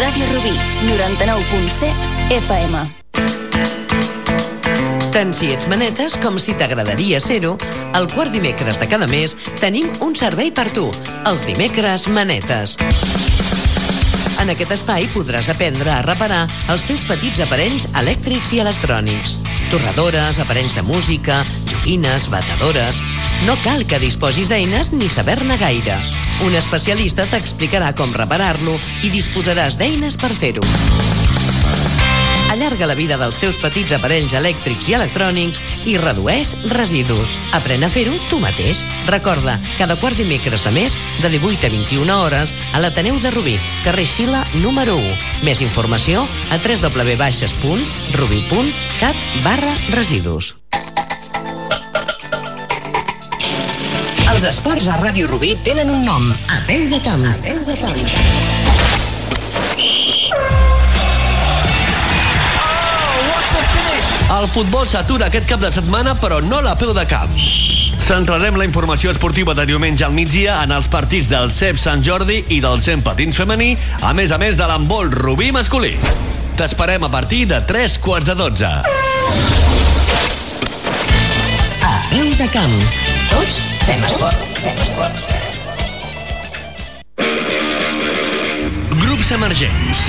Ràdio Rubí, noranta-nou punt set F M. Tant si ets manetes com si t'agradaria ser-ho, el quart dimecres de cada mes tenim un servei per tu, els dimecres manetes. En aquest espai podràs aprendre a reparar els teus petits aparells elèctrics i electrònics. Torradores, aparells de música, joguines, batedores... No cal que disposis d'eines ni saber-ne gaire. Un especialista t'explicarà com reparar-lo i disposaràs d'eines per fer-ho. Allarga la vida dels teus petits aparells elèctrics i electrònics i redueix residus. Aprèn a fer-ho tu mateix. Recorda, cada quart dimecres de mes, de divuit a vint-i-una hores, a l'Ateneu de Rubí, carrer Xila, número u. Més informació a w w w punt rubí punt cat barra residus. Els esports a Ràdio Rubí tenen un nom, a peu de camp. A peu de camp. El futbol s'atura aquest cap de setmana, però no la peu de camp. Centrarem la informació esportiva de diumenge al migdia en els partits del C E P Sant Jordi i del cent patins femení, a més a més de l'handbol Rubí masculí. T'esperem a partir de tres quarts de dotze. A peu de camp. Tots fem esport. Grups emergents.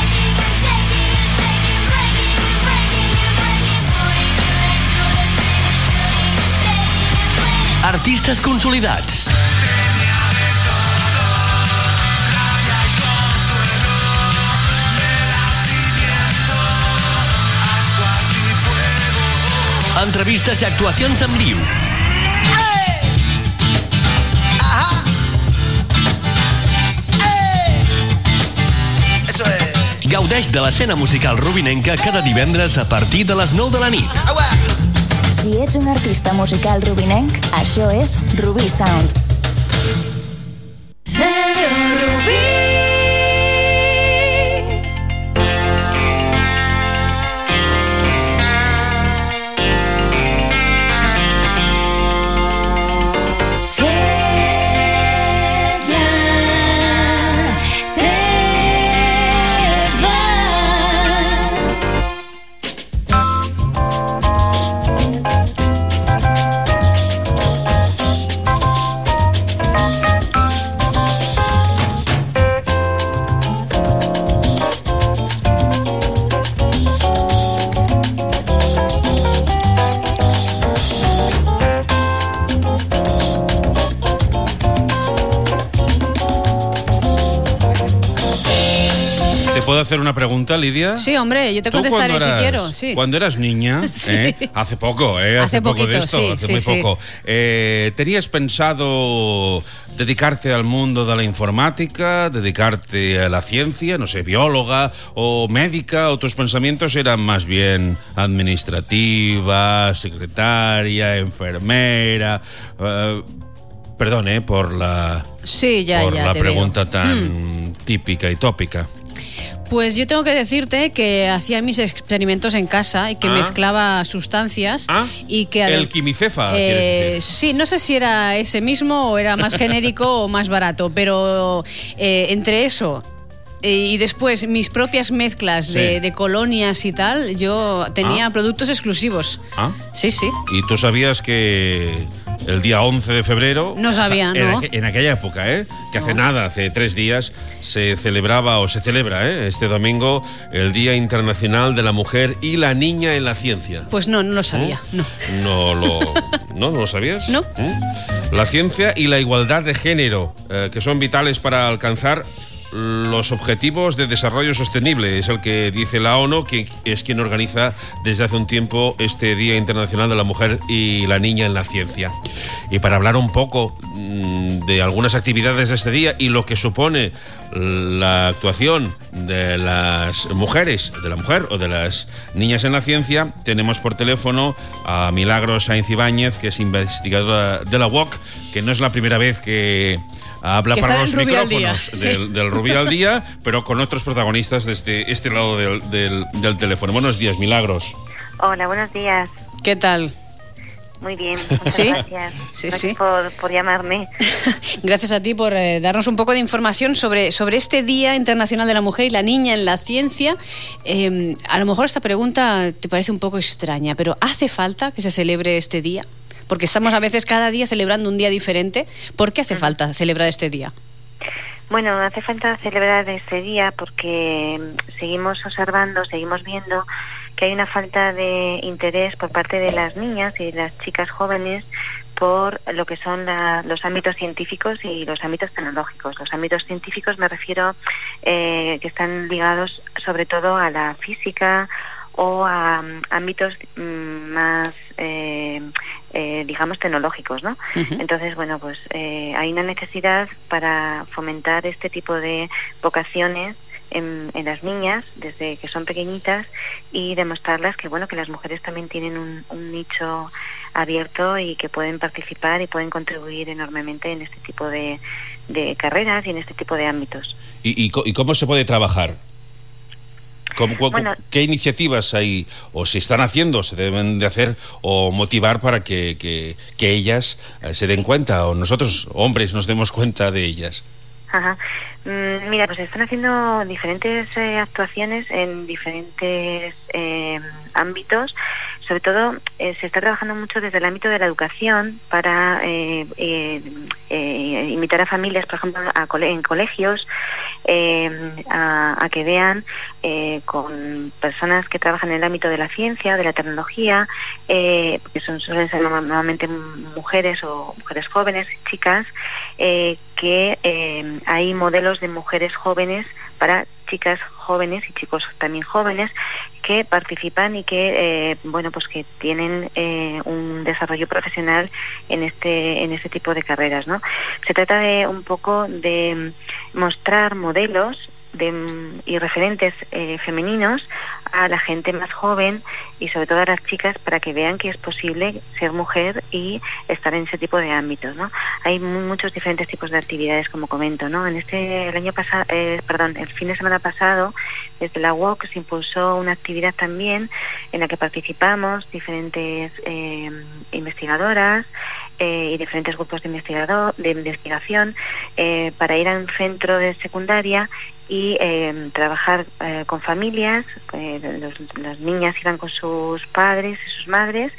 Artistes consolidats. Entrevistes i actuacions en viu. Gaudeix de l'escena musical rubinenca cada divendres a partir de les nou de la nit. Si ets un artista musical rubinenc, això és Rubí Sound. ¿Puedo hacer una pregunta, Lidia? Sí, hombre, yo te contestaré eras, si quiero. Sí. Cuando eras niña, sí. ¿eh? hace poco, ¿eh? hace, hace poco poquito, de esto, sí, hace sí, muy sí. poco, eh, ¿tenías pensado dedicarte al mundo de la informática, dedicarte a la ciencia, no sé, bióloga o médica, o tus pensamientos eran más bien administrativa, secretaria, enfermera? Uh, perdón, ¿eh? Por la, sí, ya, por ya, la te pregunta veo. tan mm. típica y tópica. Pues yo tengo que decirte que hacía mis experimentos en casa y que ¿Ah? mezclaba sustancias ¿Ah? y que... El quimicefa, eh, ¿quieres decir? Sí, no sé si era ese mismo o era más genérico o más barato, pero eh, entre eso y después mis propias mezclas sí. de, de colonias y tal, yo tenía ¿Ah? productos exclusivos. ¿Ah? Sí, sí. ¿Y tú sabías que el día once de febrero... No sabía, o sea, ¿no? En, en aquella época, ¿eh? Que hace no. nada, hace tres días, se celebraba o se celebra, ¿eh? Este domingo, el Día Internacional de la Mujer y la Niña en la Ciencia. Pues no, no lo sabía, ¿Eh? no. No lo... ¿No? ¿No lo sabías? No. ¿Eh? La ciencia y la igualdad de género, eh, que son vitales para alcanzar los objetivos de desarrollo sostenible, es el que dice la ONU, que es quien organiza desde hace un tiempo este Día Internacional de la Mujer y la Niña en la Ciencia. Y para hablar un poco mmm, de algunas actividades de este día y lo que supone la actuación de las mujeres, de la mujer o de las niñas en la ciencia, tenemos por teléfono a Milagros Sainz Ibáñez, que es investigadora de la U O C, que no es la primera vez que habla que para los Rubí micrófonos al día, del, sí. del Rubí al Día, pero con otros protagonistas de este, este lado del, del, del teléfono. Buenos días, Milagros. Hola, buenos días. ¿Qué tal? Muy bien, muchas ¿Sí? gracias. Sí, gracias sí. Por, por llamarme. Gracias a ti por eh, darnos un poco de información sobre, sobre este Día Internacional de la Mujer y la Niña en la Ciencia. Eh, a lo mejor esta pregunta te parece un poco extraña, pero ¿hace falta que se celebre este día? Porque estamos a veces cada día celebrando un día diferente. ¿Por qué hace falta celebrar este día? Bueno, hace falta celebrar este día porque seguimos observando, seguimos viendo que hay una falta de interés por parte de las niñas y de las chicas jóvenes por lo que son la, los ámbitos científicos y los ámbitos tecnológicos. Los ámbitos científicos me refiero eh, que están ligados sobre todo a la física o a um, ámbitos um, más, eh, eh, digamos, tecnológicos, ¿no? Uh-huh. Entonces, bueno, pues eh, hay una necesidad para fomentar este tipo de vocaciones En, en las niñas desde que son pequeñitas y demostrarlas que bueno que las mujeres también tienen un, un nicho abierto y que pueden participar y pueden contribuir enormemente en este tipo de, de carreras y en este tipo de ámbitos. ¿Y, y, y cómo se puede trabajar? ¿Cómo, cómo, bueno, ¿Qué iniciativas hay o se están haciendo, se deben de hacer o motivar para que, que, que ellas eh, se den cuenta o nosotros, hombres, nos demos cuenta de ellas? Ajá. Mm, mira, pues están haciendo diferentes eh, actuaciones en diferentes eh, ámbitos. Sobre todo eh, se está trabajando mucho desde el ámbito de la educación para eh, eh, eh, invitar a familias, por ejemplo, a cole- en colegios, eh, a, a que vean eh, con personas que trabajan en el ámbito de la ciencia, de la tecnología, eh, que son suelen ser normalmente mujeres o mujeres jóvenes, chicas, eh, que eh, hay modelos de mujeres jóvenes para chicas jóvenes y chicos también jóvenes que participan y que eh, bueno pues que tienen eh, un desarrollo profesional en este en este tipo de carreras, ¿no? Se trata de un poco de mostrar modelos de, y referentes eh, femeninos a la gente más joven y sobre todo a las chicas para que vean que es posible ser mujer y estar en ese tipo de ámbitos, ¿no? Hay muchos diferentes tipos de actividades, como comento, ¿no? En este el año pasado, eh, perdón, el fin de semana pasado, desde la U O C se impulsó una actividad también en la que participamos diferentes eh, investigadoras eh, y diferentes grupos de investigador de investigación eh, para ir a un centro de secundaria y eh, trabajar eh, con familias. Eh, los, las niñas iban con sus padres y sus madres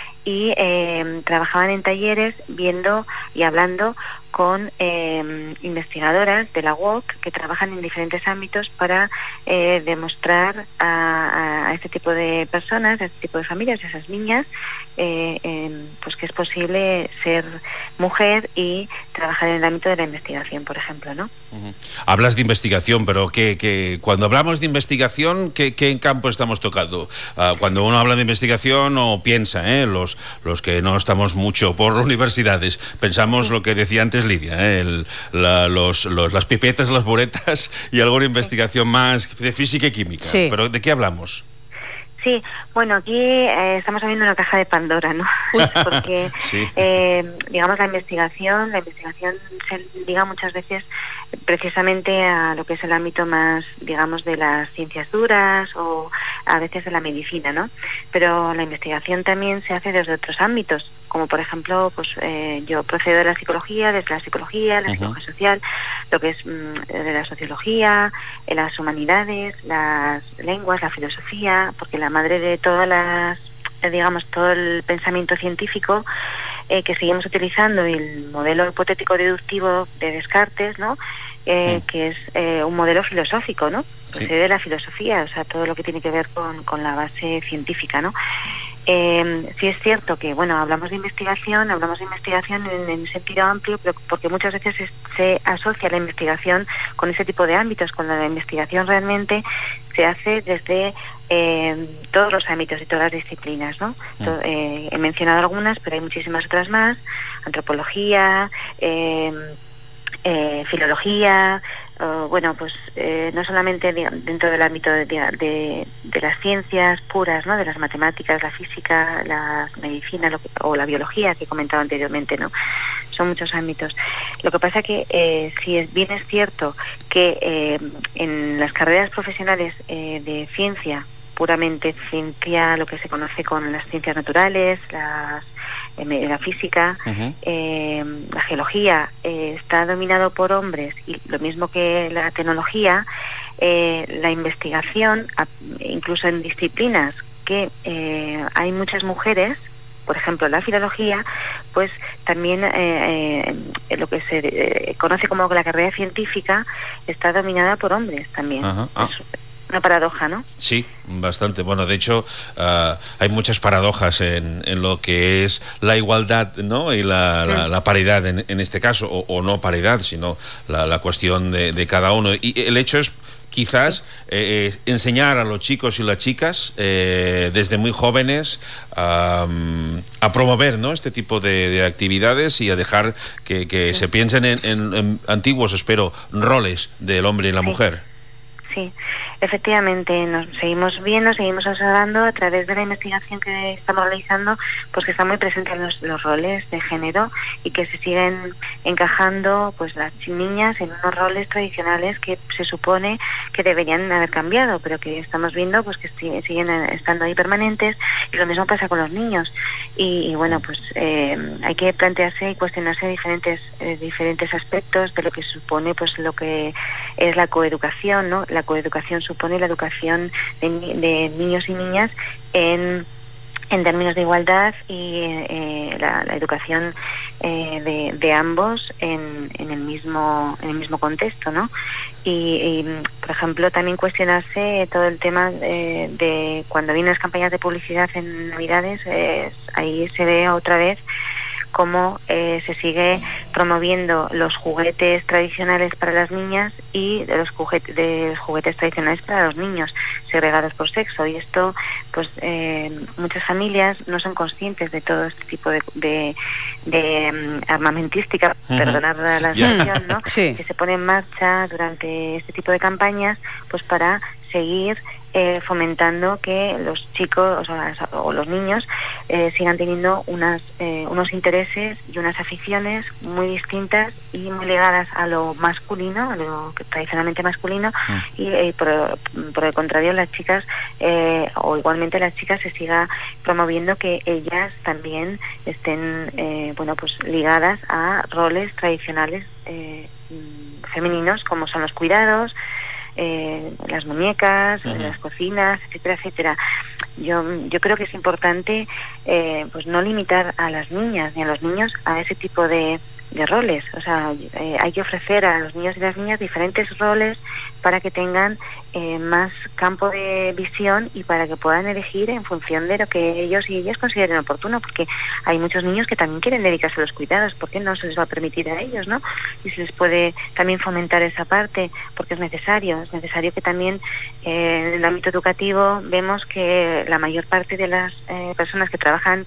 y eh, trabajaban en talleres viendo y hablando con eh, investigadoras de la U O C que trabajan en diferentes ámbitos para eh, demostrar a, a este tipo de personas, a este tipo de familias, a esas niñas, eh, eh, pues que es posible ser mujer y trabajar en el ámbito de la investigación, por ejemplo, ¿no? Uh-huh. Hablas de investigación, pero que, que cuando hablamos de investigación, ¿qué, qué campo estamos tocando? Uh, cuando uno habla de investigación o piensa, ¿eh? los, los que no estamos mucho por universidades, pensamos sí. Lo que decía antes Lidia, ¿eh? El, la, los, los, las pipetas, las buretas y alguna investigación más de física y química. Sí. ¿Pero de qué hablamos? Sí, bueno, aquí eh, estamos abriendo una caja de Pandora, ¿no? Porque, sí. eh, digamos, la investigación, la investigación se liga muchas veces precisamente a lo que es el ámbito más, digamos, de las ciencias duras o a veces de la medicina, ¿no? Pero la investigación también se hace desde otros ámbitos, como por ejemplo, pues eh, yo procedo de la psicología, desde la psicología, la uh-huh. psicología social, lo que es mmm, de la sociología, las humanidades, las lenguas, la filosofía, porque la madre de todas las, digamos, todo el pensamiento científico eh, que seguimos utilizando y el modelo hipotético deductivo de Descartes, ¿no? Eh, mm. que es eh, un modelo filosófico, ¿no? Procede sí. de la filosofía, o sea, todo lo que tiene que ver con, con la base científica, ¿no? Eh, sí es cierto que, bueno, hablamos de investigación, hablamos de investigación en, en sentido amplio, pero porque muchas veces se, se asocia la investigación con ese tipo de ámbitos, cuando la investigación realmente se hace desde eh, todos los ámbitos y todas las disciplinas, ¿no? Mm. To, eh, he mencionado algunas, pero hay muchísimas otras más: antropología, eh, eh, filología, uh, bueno, pues eh, no solamente dentro del ámbito de, de, de las ciencias puras, ¿no? De las matemáticas, la física, la medicina lo que, o la biología que he comentado anteriormente, ¿no? Son muchos ámbitos. Lo que pasa que eh, si es bien es cierto que eh, en las carreras profesionales eh, de ciencia puramente ciencia, lo que se conoce con las ciencias naturales, las, eh, la física, uh-huh. eh, la geología, eh, está dominado por hombres, y lo mismo que la tecnología, eh, la investigación, incluso en disciplinas que eh, hay muchas mujeres, por ejemplo la filología, pues también eh, eh, lo que se eh, conoce como la carrera científica está dominada por hombres también. Ajá. Ah. Es una paradoja, ¿no? Sí, bastante. Bueno, de hecho, uh, hay muchas paradojas en, en lo que es la igualdad, ¿no? Y la, la, la paridad en, en este caso, o, o no paridad, sino la, la cuestión de, de cada uno. Y el hecho es quizás eh, enseñar a los chicos y las chicas eh, desde muy jóvenes um, a promover, ¿no?, este tipo de, de actividades y a dejar que, que sí. se piensen en, en, en antiguos, espero, roles del hombre y la sí. mujer. Sí, efectivamente, nos seguimos viendo, seguimos observando a través de la investigación que estamos realizando, pues que están muy presentes los, los roles de género y que se siguen encajando pues las niñas en unos roles tradicionales que se supone que deberían haber cambiado, pero que estamos viendo pues que siguen estando ahí permanentes, y lo mismo pasa con los niños. Y, y bueno, pues eh, hay que plantearse y cuestionarse diferentes eh, diferentes aspectos de lo que supone pues lo que es la coeducación, ¿no? La coeducación supone la educación de, de niños y niñas en, en términos de igualdad y eh, la, la educación eh, de, de ambos en, en el mismo en el mismo contexto, ¿no? Y, y por ejemplo también cuestionarse todo el tema de, de cuando vienen las campañas de publicidad en Navidades, eh, ahí se ve otra vez cómo eh, se sigue promoviendo los juguetes tradicionales para las niñas y de los juguetes, de los juguetes tradicionales para los niños, segregados por sexo. Y esto, pues eh, muchas familias no son conscientes de todo este tipo de, de, de um, armamentística, uh-huh. perdonad la expresión, ¿no? Sí. Que se pone en marcha durante este tipo de campañas, pues para seguir Eh, fomentando que los chicos o, sea, o los niños eh, sigan teniendo unas, eh, unos intereses y unas aficiones muy distintas y muy ligadas a lo masculino, a lo que tradicionalmente masculino, mm. y eh, por, por el contrario las chicas eh, o igualmente las chicas se siga promoviendo que ellas también estén eh, bueno pues ligadas a roles tradicionales eh, femeninos, como son los cuidados, Eh, las muñecas, uh-huh. las cocinas, etcétera, etcétera. Yo yo creo que es importante eh, pues no limitar a las niñas ni a los niños a ese tipo de, de roles. O sea, eh, hay que ofrecer a los niños y las niñas diferentes roles para que tengan eh, más campo de visión y para que puedan elegir en función de lo que ellos y ellas consideren oportuno, porque hay muchos niños que también quieren dedicarse a los cuidados. ¿Por qué no se les va a permitir a ellos, no? Y se les puede también fomentar esa parte, porque es necesario. Es necesario que también eh, en el ámbito educativo vemos que la mayor parte de las eh, personas que trabajan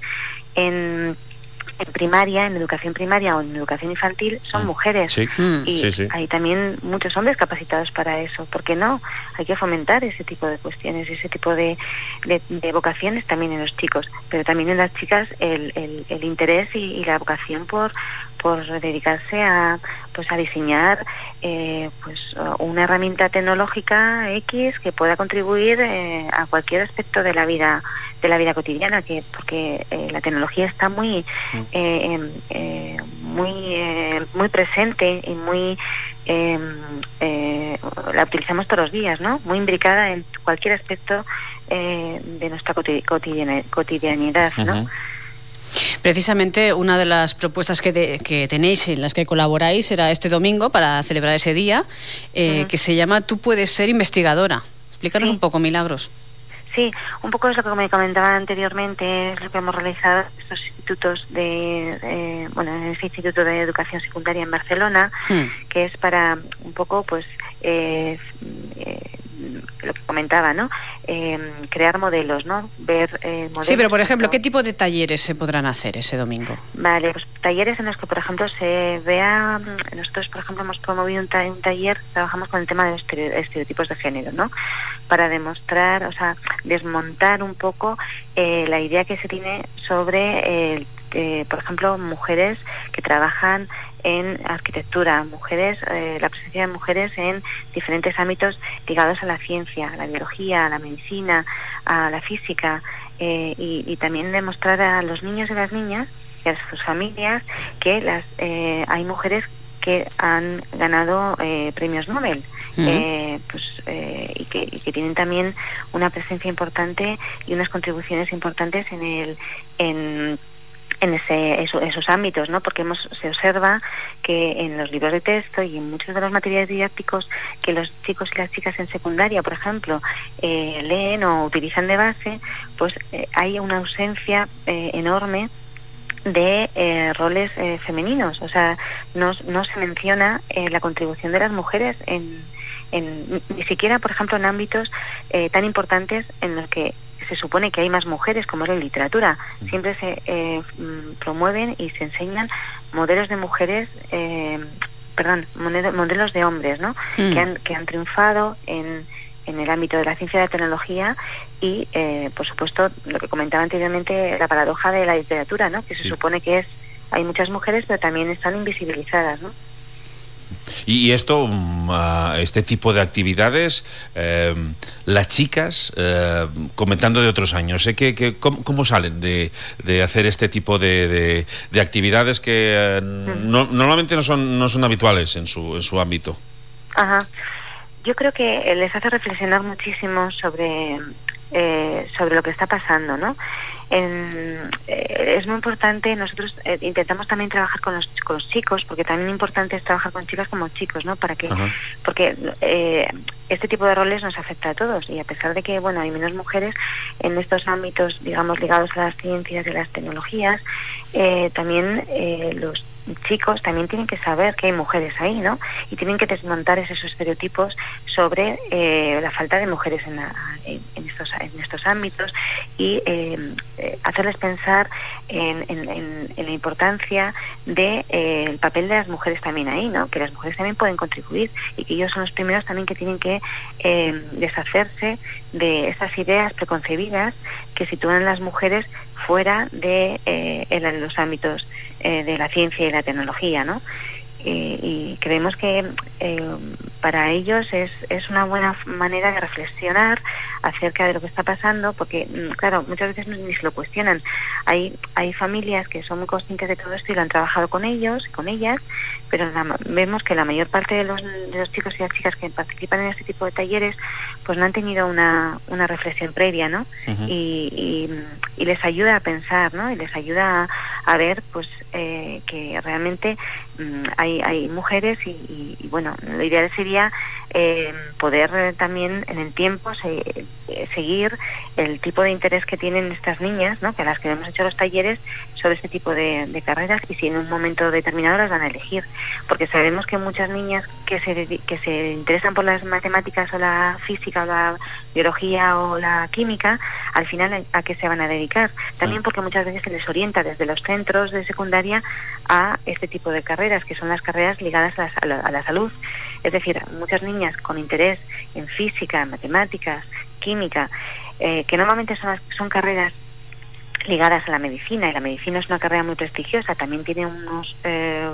en en primaria, en educación primaria o en educación infantil son mujeres. Sí. Y sí, sí. hay también muchos hombres capacitados para eso. ¿Por qué no? Hay que fomentar ese tipo de cuestiones, ese tipo de, de, de vocaciones también en los chicos, pero también en las chicas el, el, el interés y, y la vocación por por dedicarse a pues a diseñar eh, pues una herramienta tecnológica X que pueda contribuir eh, a cualquier aspecto de la vida de la vida cotidiana, que porque eh, la tecnología está muy eh, eh, muy eh, muy presente y muy eh, eh, la utilizamos todos los días, ¿no? Muy imbricada en cualquier aspecto eh, de nuestra cotidiana, cotidianidad, ¿no? Uh-huh. Precisamente una de las propuestas que, te, que tenéis, en las que colaboráis, será este domingo para celebrar ese día, eh, uh-huh. que se llama Tú puedes ser investigadora. Explícanos sí. un poco, Milagros. Sí, un poco es lo que me comentaba anteriormente, es lo que hemos realizado en estos institutos de, eh, bueno, en este Instituto de Educación Secundaria en Barcelona, hmm. que es para un poco, pues, eh, eh, lo que comentaba, ¿no? Eh, crear modelos, ¿no? Ver eh, modelos. Sí, pero por ejemplo, ¿qué tipo de talleres se podrán hacer ese domingo? Vale, pues talleres en los que, por ejemplo, se vea. Nosotros, por ejemplo, hemos promovido un, ta- un taller, trabajamos con el tema de los estereotipos de género, ¿no? Para demostrar, o sea, desmontar un poco eh, la idea que se tiene sobre el eh, por ejemplo, mujeres que trabajan en arquitectura, mujeres, eh, la presencia de mujeres en diferentes ámbitos ligados a la ciencia, a la biología, a la medicina, a la física, eh, y, y también demostrar a los niños y las niñas y a sus familias que las eh, hay mujeres que han ganado eh, premios Nobel. Uh-huh. eh, pues, eh, y, que, y que tienen también una presencia importante y unas contribuciones importantes en el en en ese eso, esos ámbitos, ¿no? Porque hemos, se observa que en los libros de texto y en muchos de los materiales didácticos que los chicos y las chicas en secundaria, por ejemplo, eh, leen o utilizan de base, pues eh, hay una ausencia eh, enorme de eh, roles eh, femeninos. O sea, no, no se menciona eh, la contribución de las mujeres en, en ni siquiera, por ejemplo, en ámbitos eh, tan importantes en los que se supone que hay más mujeres, como es la literatura. Siempre se eh, promueven y se enseñan modelos de mujeres, eh, perdón, modelos de hombres, ¿no? Mm. Que han, que han triunfado en, en el ámbito de la ciencia y la tecnología y, eh, por supuesto, lo que comentaba anteriormente, la paradoja de la literatura, ¿no? Que sí. Se supone que es hay muchas mujeres, pero también están invisibilizadas, ¿no? Y esto, este tipo de actividades, eh, las chicas, eh, comentando de otros años, ¿eh? que, que, ¿cómo, ¿cómo salen de, de hacer este tipo de, de, de actividades que eh, no, normalmente no son, no son habituales en su, en su ámbito? Ajá. Yo creo que les hace reflexionar muchísimo sobre, eh, sobre lo que está pasando, ¿no? En, eh, es muy importante, nosotros eh, intentamos también trabajar con los, con los chicos, porque también importante es trabajar con chicas como chicos, ¿no? Para que, Ajá. porque eh, este tipo de roles nos afecta a todos, y a pesar de que, bueno, hay menos mujeres en estos ámbitos, digamos, ligados a las ciencias y las tecnologías, eh, también eh, los chicos también tienen que saber que hay mujeres ahí, ¿no? Y tienen que desmontar esos estereotipos sobre eh, la falta de mujeres en, la, en, en, estos, en estos ámbitos y eh, hacerles pensar en, en, en, en la importancia de eh, el papel de las mujeres también ahí, ¿no? Que las mujeres también pueden contribuir y que ellos son los primeros también que tienen que eh, deshacerse de estas ideas preconcebidas que sitúan a las mujeres fuera de eh, en los ámbitos eh, de la ciencia y la tecnología, ¿no? Y, y creemos que eh, para ellos es, es una buena manera de reflexionar acerca de lo que está pasando, porque, claro, muchas veces ni se lo cuestionan. Hay hay familias que son muy conscientes de todo esto y lo han trabajado con ellos, con ellas, pero la, vemos que la mayor parte de los, de los chicos y las chicas que participan en este tipo de talleres pues no han tenido una, una reflexión previa, ¿no? Uh-huh. y, y, y les ayuda a pensar, ¿no? Y les ayuda a, a ver pues eh, que realmente mm, hay, hay mujeres y, y, y, bueno, lo ideal sería eh, poder eh, también en el tiempo se, eh, seguir el tipo de interés que tienen estas niñas, ¿no? Que a las que hemos hecho los talleres sobre este tipo de, de carreras, y si en un momento determinado las van a elegir, porque sabemos que muchas niñas que se que se interesan por las matemáticas o la física o la biología o la química, al final a, a qué se van a dedicar, también porque muchas veces se les orienta desde los centros de secundaria a este tipo de carreras, que son las carreras ligadas a la, a la, a la salud. Es decir, muchas niñas con interés en física, matemáticas, química, eh, que normalmente son, son carreras ligadas a la medicina, y la medicina es una carrera muy prestigiosa, también tiene unos eh,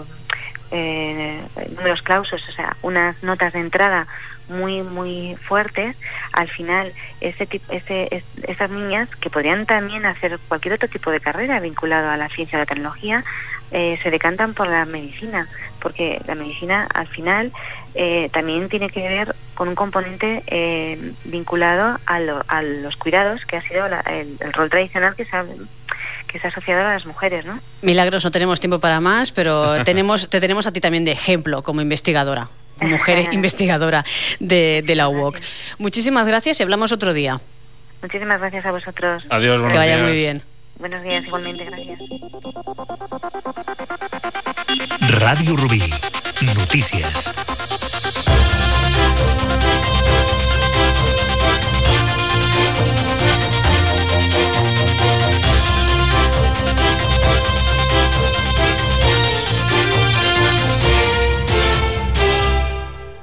eh, números clausus, o sea, unas notas de entrada muy muy fuertes. Al final, este tipo, este, es, estas niñas que podrían también hacer cualquier otro tipo de carrera vinculado a la ciencia o la tecnología, eh, se decantan por la medicina, porque la medicina al final eh, también tiene que ver con un componente eh, vinculado a, lo, a los cuidados, que ha sido la, el, el rol tradicional que se ha que se ha asociado a las mujeres, ¿no? Milagros, no tenemos tiempo para más, pero tenemos te tenemos a ti también de ejemplo como investigadora, mujer investigadora de, de la U O C. Muchísimas gracias y hablamos otro día. Muchísimas gracias a vosotros. Adiós, buenos Que vaya días. muy bien. Buenos días, igualmente, gracias. Radio Rubí. Noticias. Bon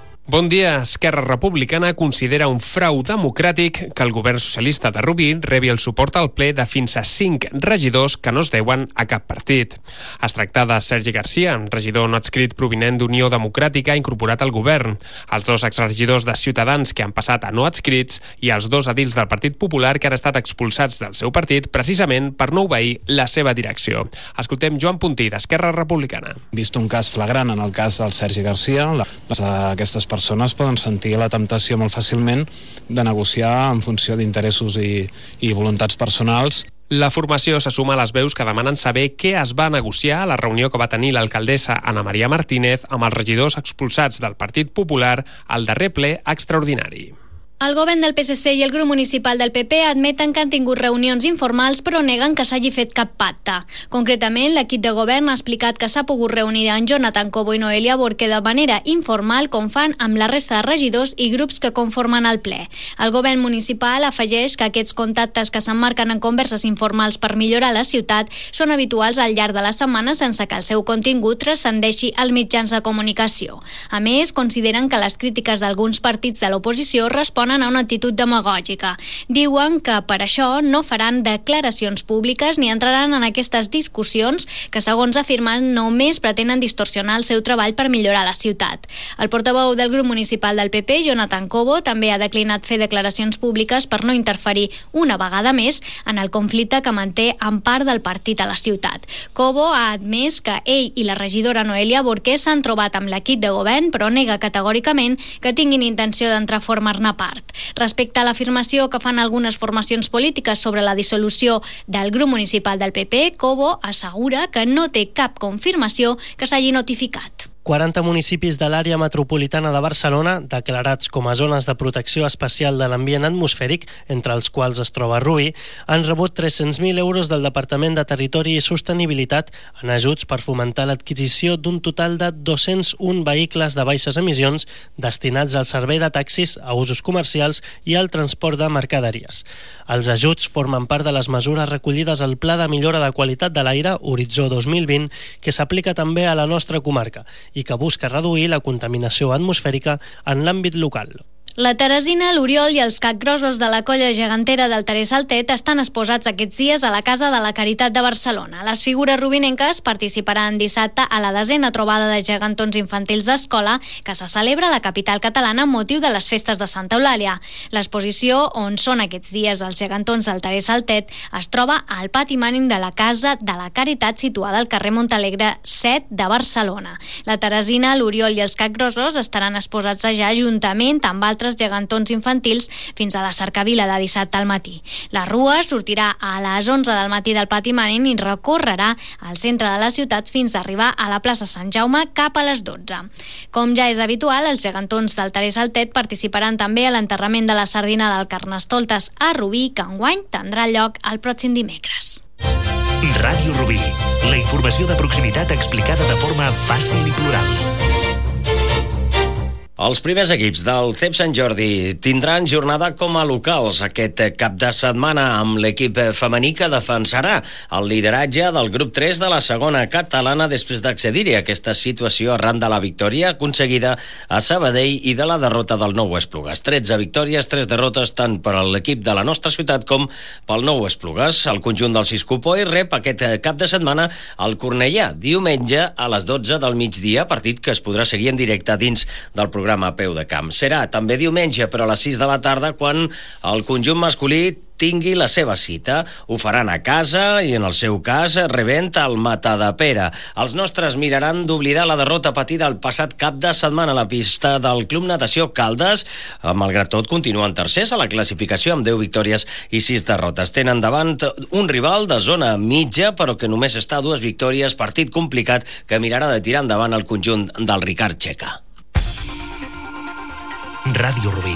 Bon dia. Esquerra Republicana considera un frau democràtic que el govern socialista de Rubí rebi el suport al ple de fins a cinc regidors que no es deuen a cap partit. Es tracta de Sergi Garcia, regidor no adscrit provinent d'Unió Democràtica incorporat al govern, els dos exregidors de Ciutadans que han passat a no adscrits i els dos edils del Partit Popular que han estat expulsats del seu partit precisament per no obeir la seva direcció. Escoltem Joan Puntí, d'Esquerra Republicana. Vist un cas flagrant en el cas del Sergi Garcia, les, aquestes persones poden sentir la temptació molt fàcilment de negociar en funció d'interessos i, i voluntats personals. La formació se suma a les veus que demanen saber què es va negociar a la reunió que va tenir l'alcaldessa Ana Maria Martínez amb els regidors expulsats del Partit Popular al darrer ple extraordinari. El govern del P S C i el grup municipal del P P admeten que han tingut reunions informals però neguen que s'hagi fet cap pacte. Concretament, l'equip de govern ha explicat que s'ha pogut reunir en Jonathan Cobo i Noelia Borque de manera informal com fan amb la resta de regidors i grups que conformen el ple. El govern municipal afegeix que aquests contactes que s'emmarquen en converses informals per millorar la ciutat són habituals al llarg de la setmana sense que el seu contingut transcendeixi als mitjans de comunicació. A més, consideren que les crítiques d'alguns partits de l'oposició responen a una actitud demagògica. Diuen que per això no faran declaracions públiques ni entraran en aquestes discussions que, segons afirmen, només pretenen distorsionar el seu treball per millorar la ciutat. El portaveu del grup municipal del P P, Jonathan Cobo, també ha declinat fer declaracions públiques per no interferir una vegada més en el conflicte que manté en part del partit a la ciutat. Cobo ha admès que ell i la regidora Noelia Borque s'han trobat amb l'equip de govern, però nega categòricament que tinguin intenció d'entrar a formar-ne part. Respecte a l'afirmació que fan algunes formacions polítiques sobre la dissolució del grup municipal del P P, Cobo assegura que no té cap confirmació que s'hagi notificat. quaranta municipis de l'àrea metropolitana de Barcelona, declarats com a zones de protecció especial de l'ambient atmosfèric, entre els quals es troba Rubí, han rebut tres-cents mil euros del Departament de Territori i Sostenibilitat en ajuts per fomentar l'adquisició d'un total de dos-cents un vehicles de baixes emissions destinats al servei de taxis a usos comercials i al transport de mercaderies. Els ajuts formen part de les mesures recollides al Pla de Millora de Qualitat de l'Aire Horitzó dos mil vint, que s'aplica també a la nostra comarca i que busca reduir la contaminació atmosfèrica en l'àmbit local. La Teresina, l'Oriol i els capgrossos de la colla gegantera del Terès Altet estan exposats aquests dies a la Casa de la Caritat de Barcelona. Les figures rubinenques participaran dissabte a la desena trobada de gegantons infantils d'escola que se celebra a la capital catalana amb motiu de les festes de Santa Eulàlia. L'exposició, on són aquests dies els gegantons del Terès Altet, es troba al pati mànim de la Casa de la Caritat situada al carrer Montalegre set de Barcelona. La Teresina, l'Oriol i els capgrossos estaran exposats allà juntament amb altres gegantons infantils fins a la cercavila de dissabte al matí. La rua sortirà a les onze del matí del pati mànim i recorrerà al centre de la ciutat fins a arribar a la plaça Sant Jaume cap a les dotze. Com ja és habitual, els gegantons del Terès Altet participaran també a l'enterrament de la sardina del Carnestoltes a Rubí, que enguany tindrà lloc el pròxim dimecres. Ràdio Rubí, la informació de proximitat explicada de forma fàcil i plural. Els primers equips del C E P Sant Jordi tindran jornada com a locals aquest cap de setmana amb l'equip femení que defensarà el lideratge del grup tres de la segona catalana després d'accedir-hi a aquesta situació arran de la victòria aconseguida a Sabadell i de la derrota del Nou Esplugues. tretze victòries, tres derrotes tant per a l'equip de la nostra ciutat com pel Nou Esplugues. El conjunt del Siscopoi rep aquest cap de setmana al Cornellà, diumenge a les dotze del migdia, partit que es podrà seguir en directe dins del programa a peu de camp. Serà també diumenge, però a les sis de la tarda, quan el conjunt masculí tingui la seva cita. Ho faran a casa i, en el seu cas, rebent el Matadepera. Els nostres miraran d'oblidar la derrota patida el passat cap de setmana a la pista del Club Natació Caldes. Malgrat tot, continuen tercers a la classificació amb deu victòries i sis derrotes. Tenen davant un rival de zona mitja, però que només està a dues victòries, partit complicat que mirarà de tirar endavant el conjunt del Ricard Checa. Ràdio Rubí.